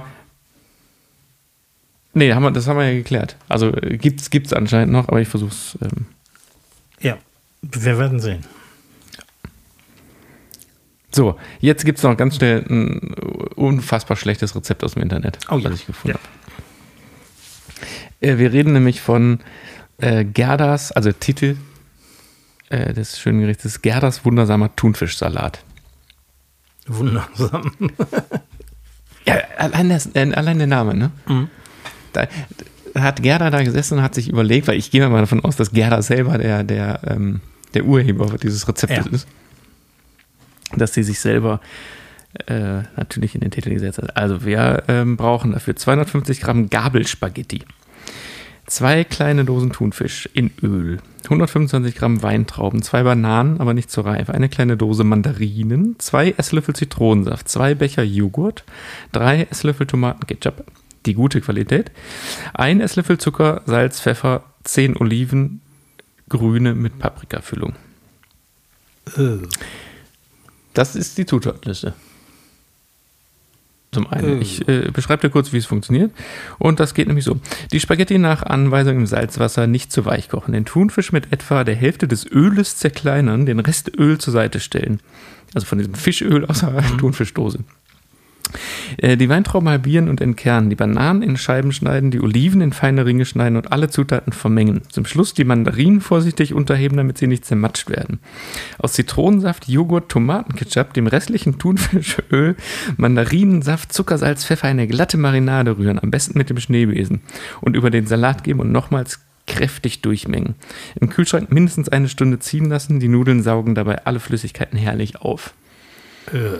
nee, haben wir, das haben wir ja geklärt. Also gibt's, gibt's anscheinend noch, aber ich versuch's. Ähm. Ja, wir werden sehen. So, jetzt gibt es noch ganz schnell ein unfassbar schlechtes Rezept aus dem Internet, oh, ja. was ich gefunden ja. habe. Äh, wir reden nämlich von äh, Gerdas, also Titel äh, des schönen Gerichtes, Gerdas wundersamer Thunfischsalat. Wundersam. Ja, allein, das, äh, allein der Name, ne? Mhm. Da, da hat Gerda da gesessen und hat sich überlegt, weil ich gehe mal davon aus, dass Gerda selber der, der, ähm, der Urheber dieses Rezeptes ja. ist, dass sie sich selber äh, natürlich in den Titel gesetzt hat. Also wir ähm, brauchen dafür zweihundertfünfzig Gramm Gabelspaghetti, zwei kleine Dosen Thunfisch in Öl, hundertfünfundzwanzig Gramm Weintrauben, zwei Bananen, aber nicht zur Reife, eine kleine Dose Mandarinen, zwei Esslöffel Zitronensaft, zwei Becher Joghurt, drei Esslöffel Tomatenketchup, die gute Qualität, ein Esslöffel Zucker, Salz, Pfeffer, zehn Oliven, grüne mit Paprikafüllung. Oh. Das ist die Zutatenliste. Zum einen, ich äh, beschreibe dir kurz, wie es funktioniert. Und das geht nämlich so. Die Spaghetti nach Anweisung im Salzwasser nicht zu weich kochen. Den Thunfisch mit etwa der Hälfte des Öles zerkleinern, den Rest Öl zur Seite stellen. Also von diesem Fischöl aus der mhm. Thunfischdose. Äh, die Weintrauben halbieren und entkernen, die Bananen in Scheiben schneiden, die Oliven in feine Ringe schneiden und alle Zutaten vermengen. Zum Schluss die Mandarinen vorsichtig unterheben, damit sie nicht zermatscht werden. Aus Zitronensaft, Joghurt, Tomatenketchup, dem restlichen Thunfischöl, Mandarinensaft, Zucker, Salz, Pfeffer eine glatte Marinade rühren, am besten mit dem Schneebesen, und über den Salat geben und nochmals kräftig durchmengen. Im Kühlschrank mindestens eine Stunde ziehen lassen, die Nudeln saugen dabei alle Flüssigkeiten herrlich auf. Äh.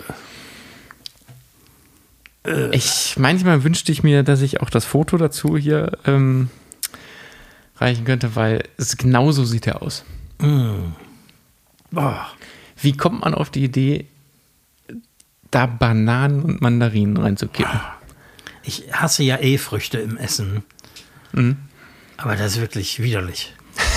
Ich, manchmal wünschte ich mir, dass ich auch das Foto dazu hier ähm, reichen könnte, weil es genauso sieht er aus. Mm. Wie kommt man auf die Idee, da Bananen und Mandarinen reinzukippen? Ich hasse ja eh Früchte im Essen. Mhm. Aber das ist wirklich widerlich.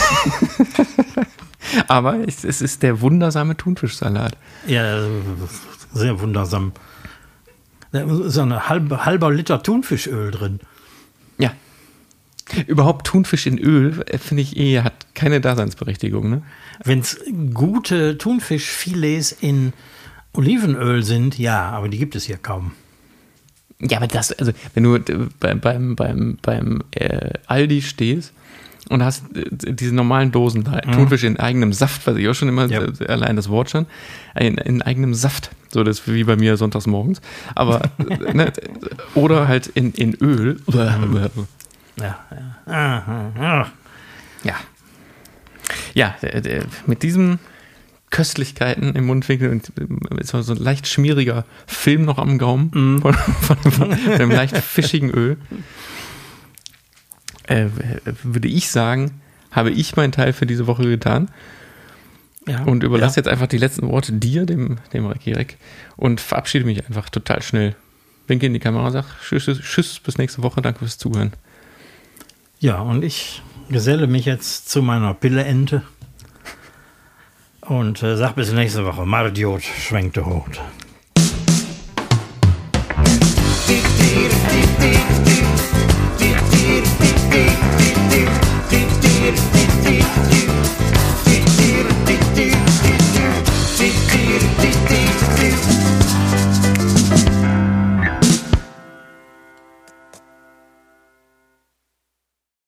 Aber es, es ist der wundersame Thunfischsalat. Ja, sehr wundersam. Da ist ein halber, halber Liter Thunfischöl drin. Ja. Überhaupt Thunfisch in Öl, finde ich eh, hat keine Daseinsberechtigung, ne? Wenn es gute Thunfischfilets in Olivenöl sind, ja, aber die gibt es hier kaum. Ja, aber das, also, wenn du beim, beim, beim, beim äh, Aldi stehst und hast äh, diese normalen Dosen da, mhm. Thunfisch in eigenem Saft, was ich auch schon immer, ja. äh, allein das Wort schon, in, in eigenem Saft, so das ist wie bei mir sonntags morgens, aber, ne, oder halt in, in Öl. Ja, ja. Ja. Ja, mit diesen Köstlichkeiten im Mundwinkel und ist so ein leicht schmieriger Film noch am Gaumen mm. von, von, von einem leicht fischigen Öl. Äh, würde ich sagen, habe ich meinen Teil für diese Woche getan. Ja, und überlasse ja. jetzt einfach die letzten Worte dir, dem, dem Rekirek, und verabschiede mich einfach total schnell. Winke in die Kamera, sag tschüss, tschüss, bis nächste Woche, danke fürs Zuhören. Ja, und ich geselle mich jetzt zu meiner Pille-Ente und äh, sag bis nächste Woche. Mardiot schwenkte Hut.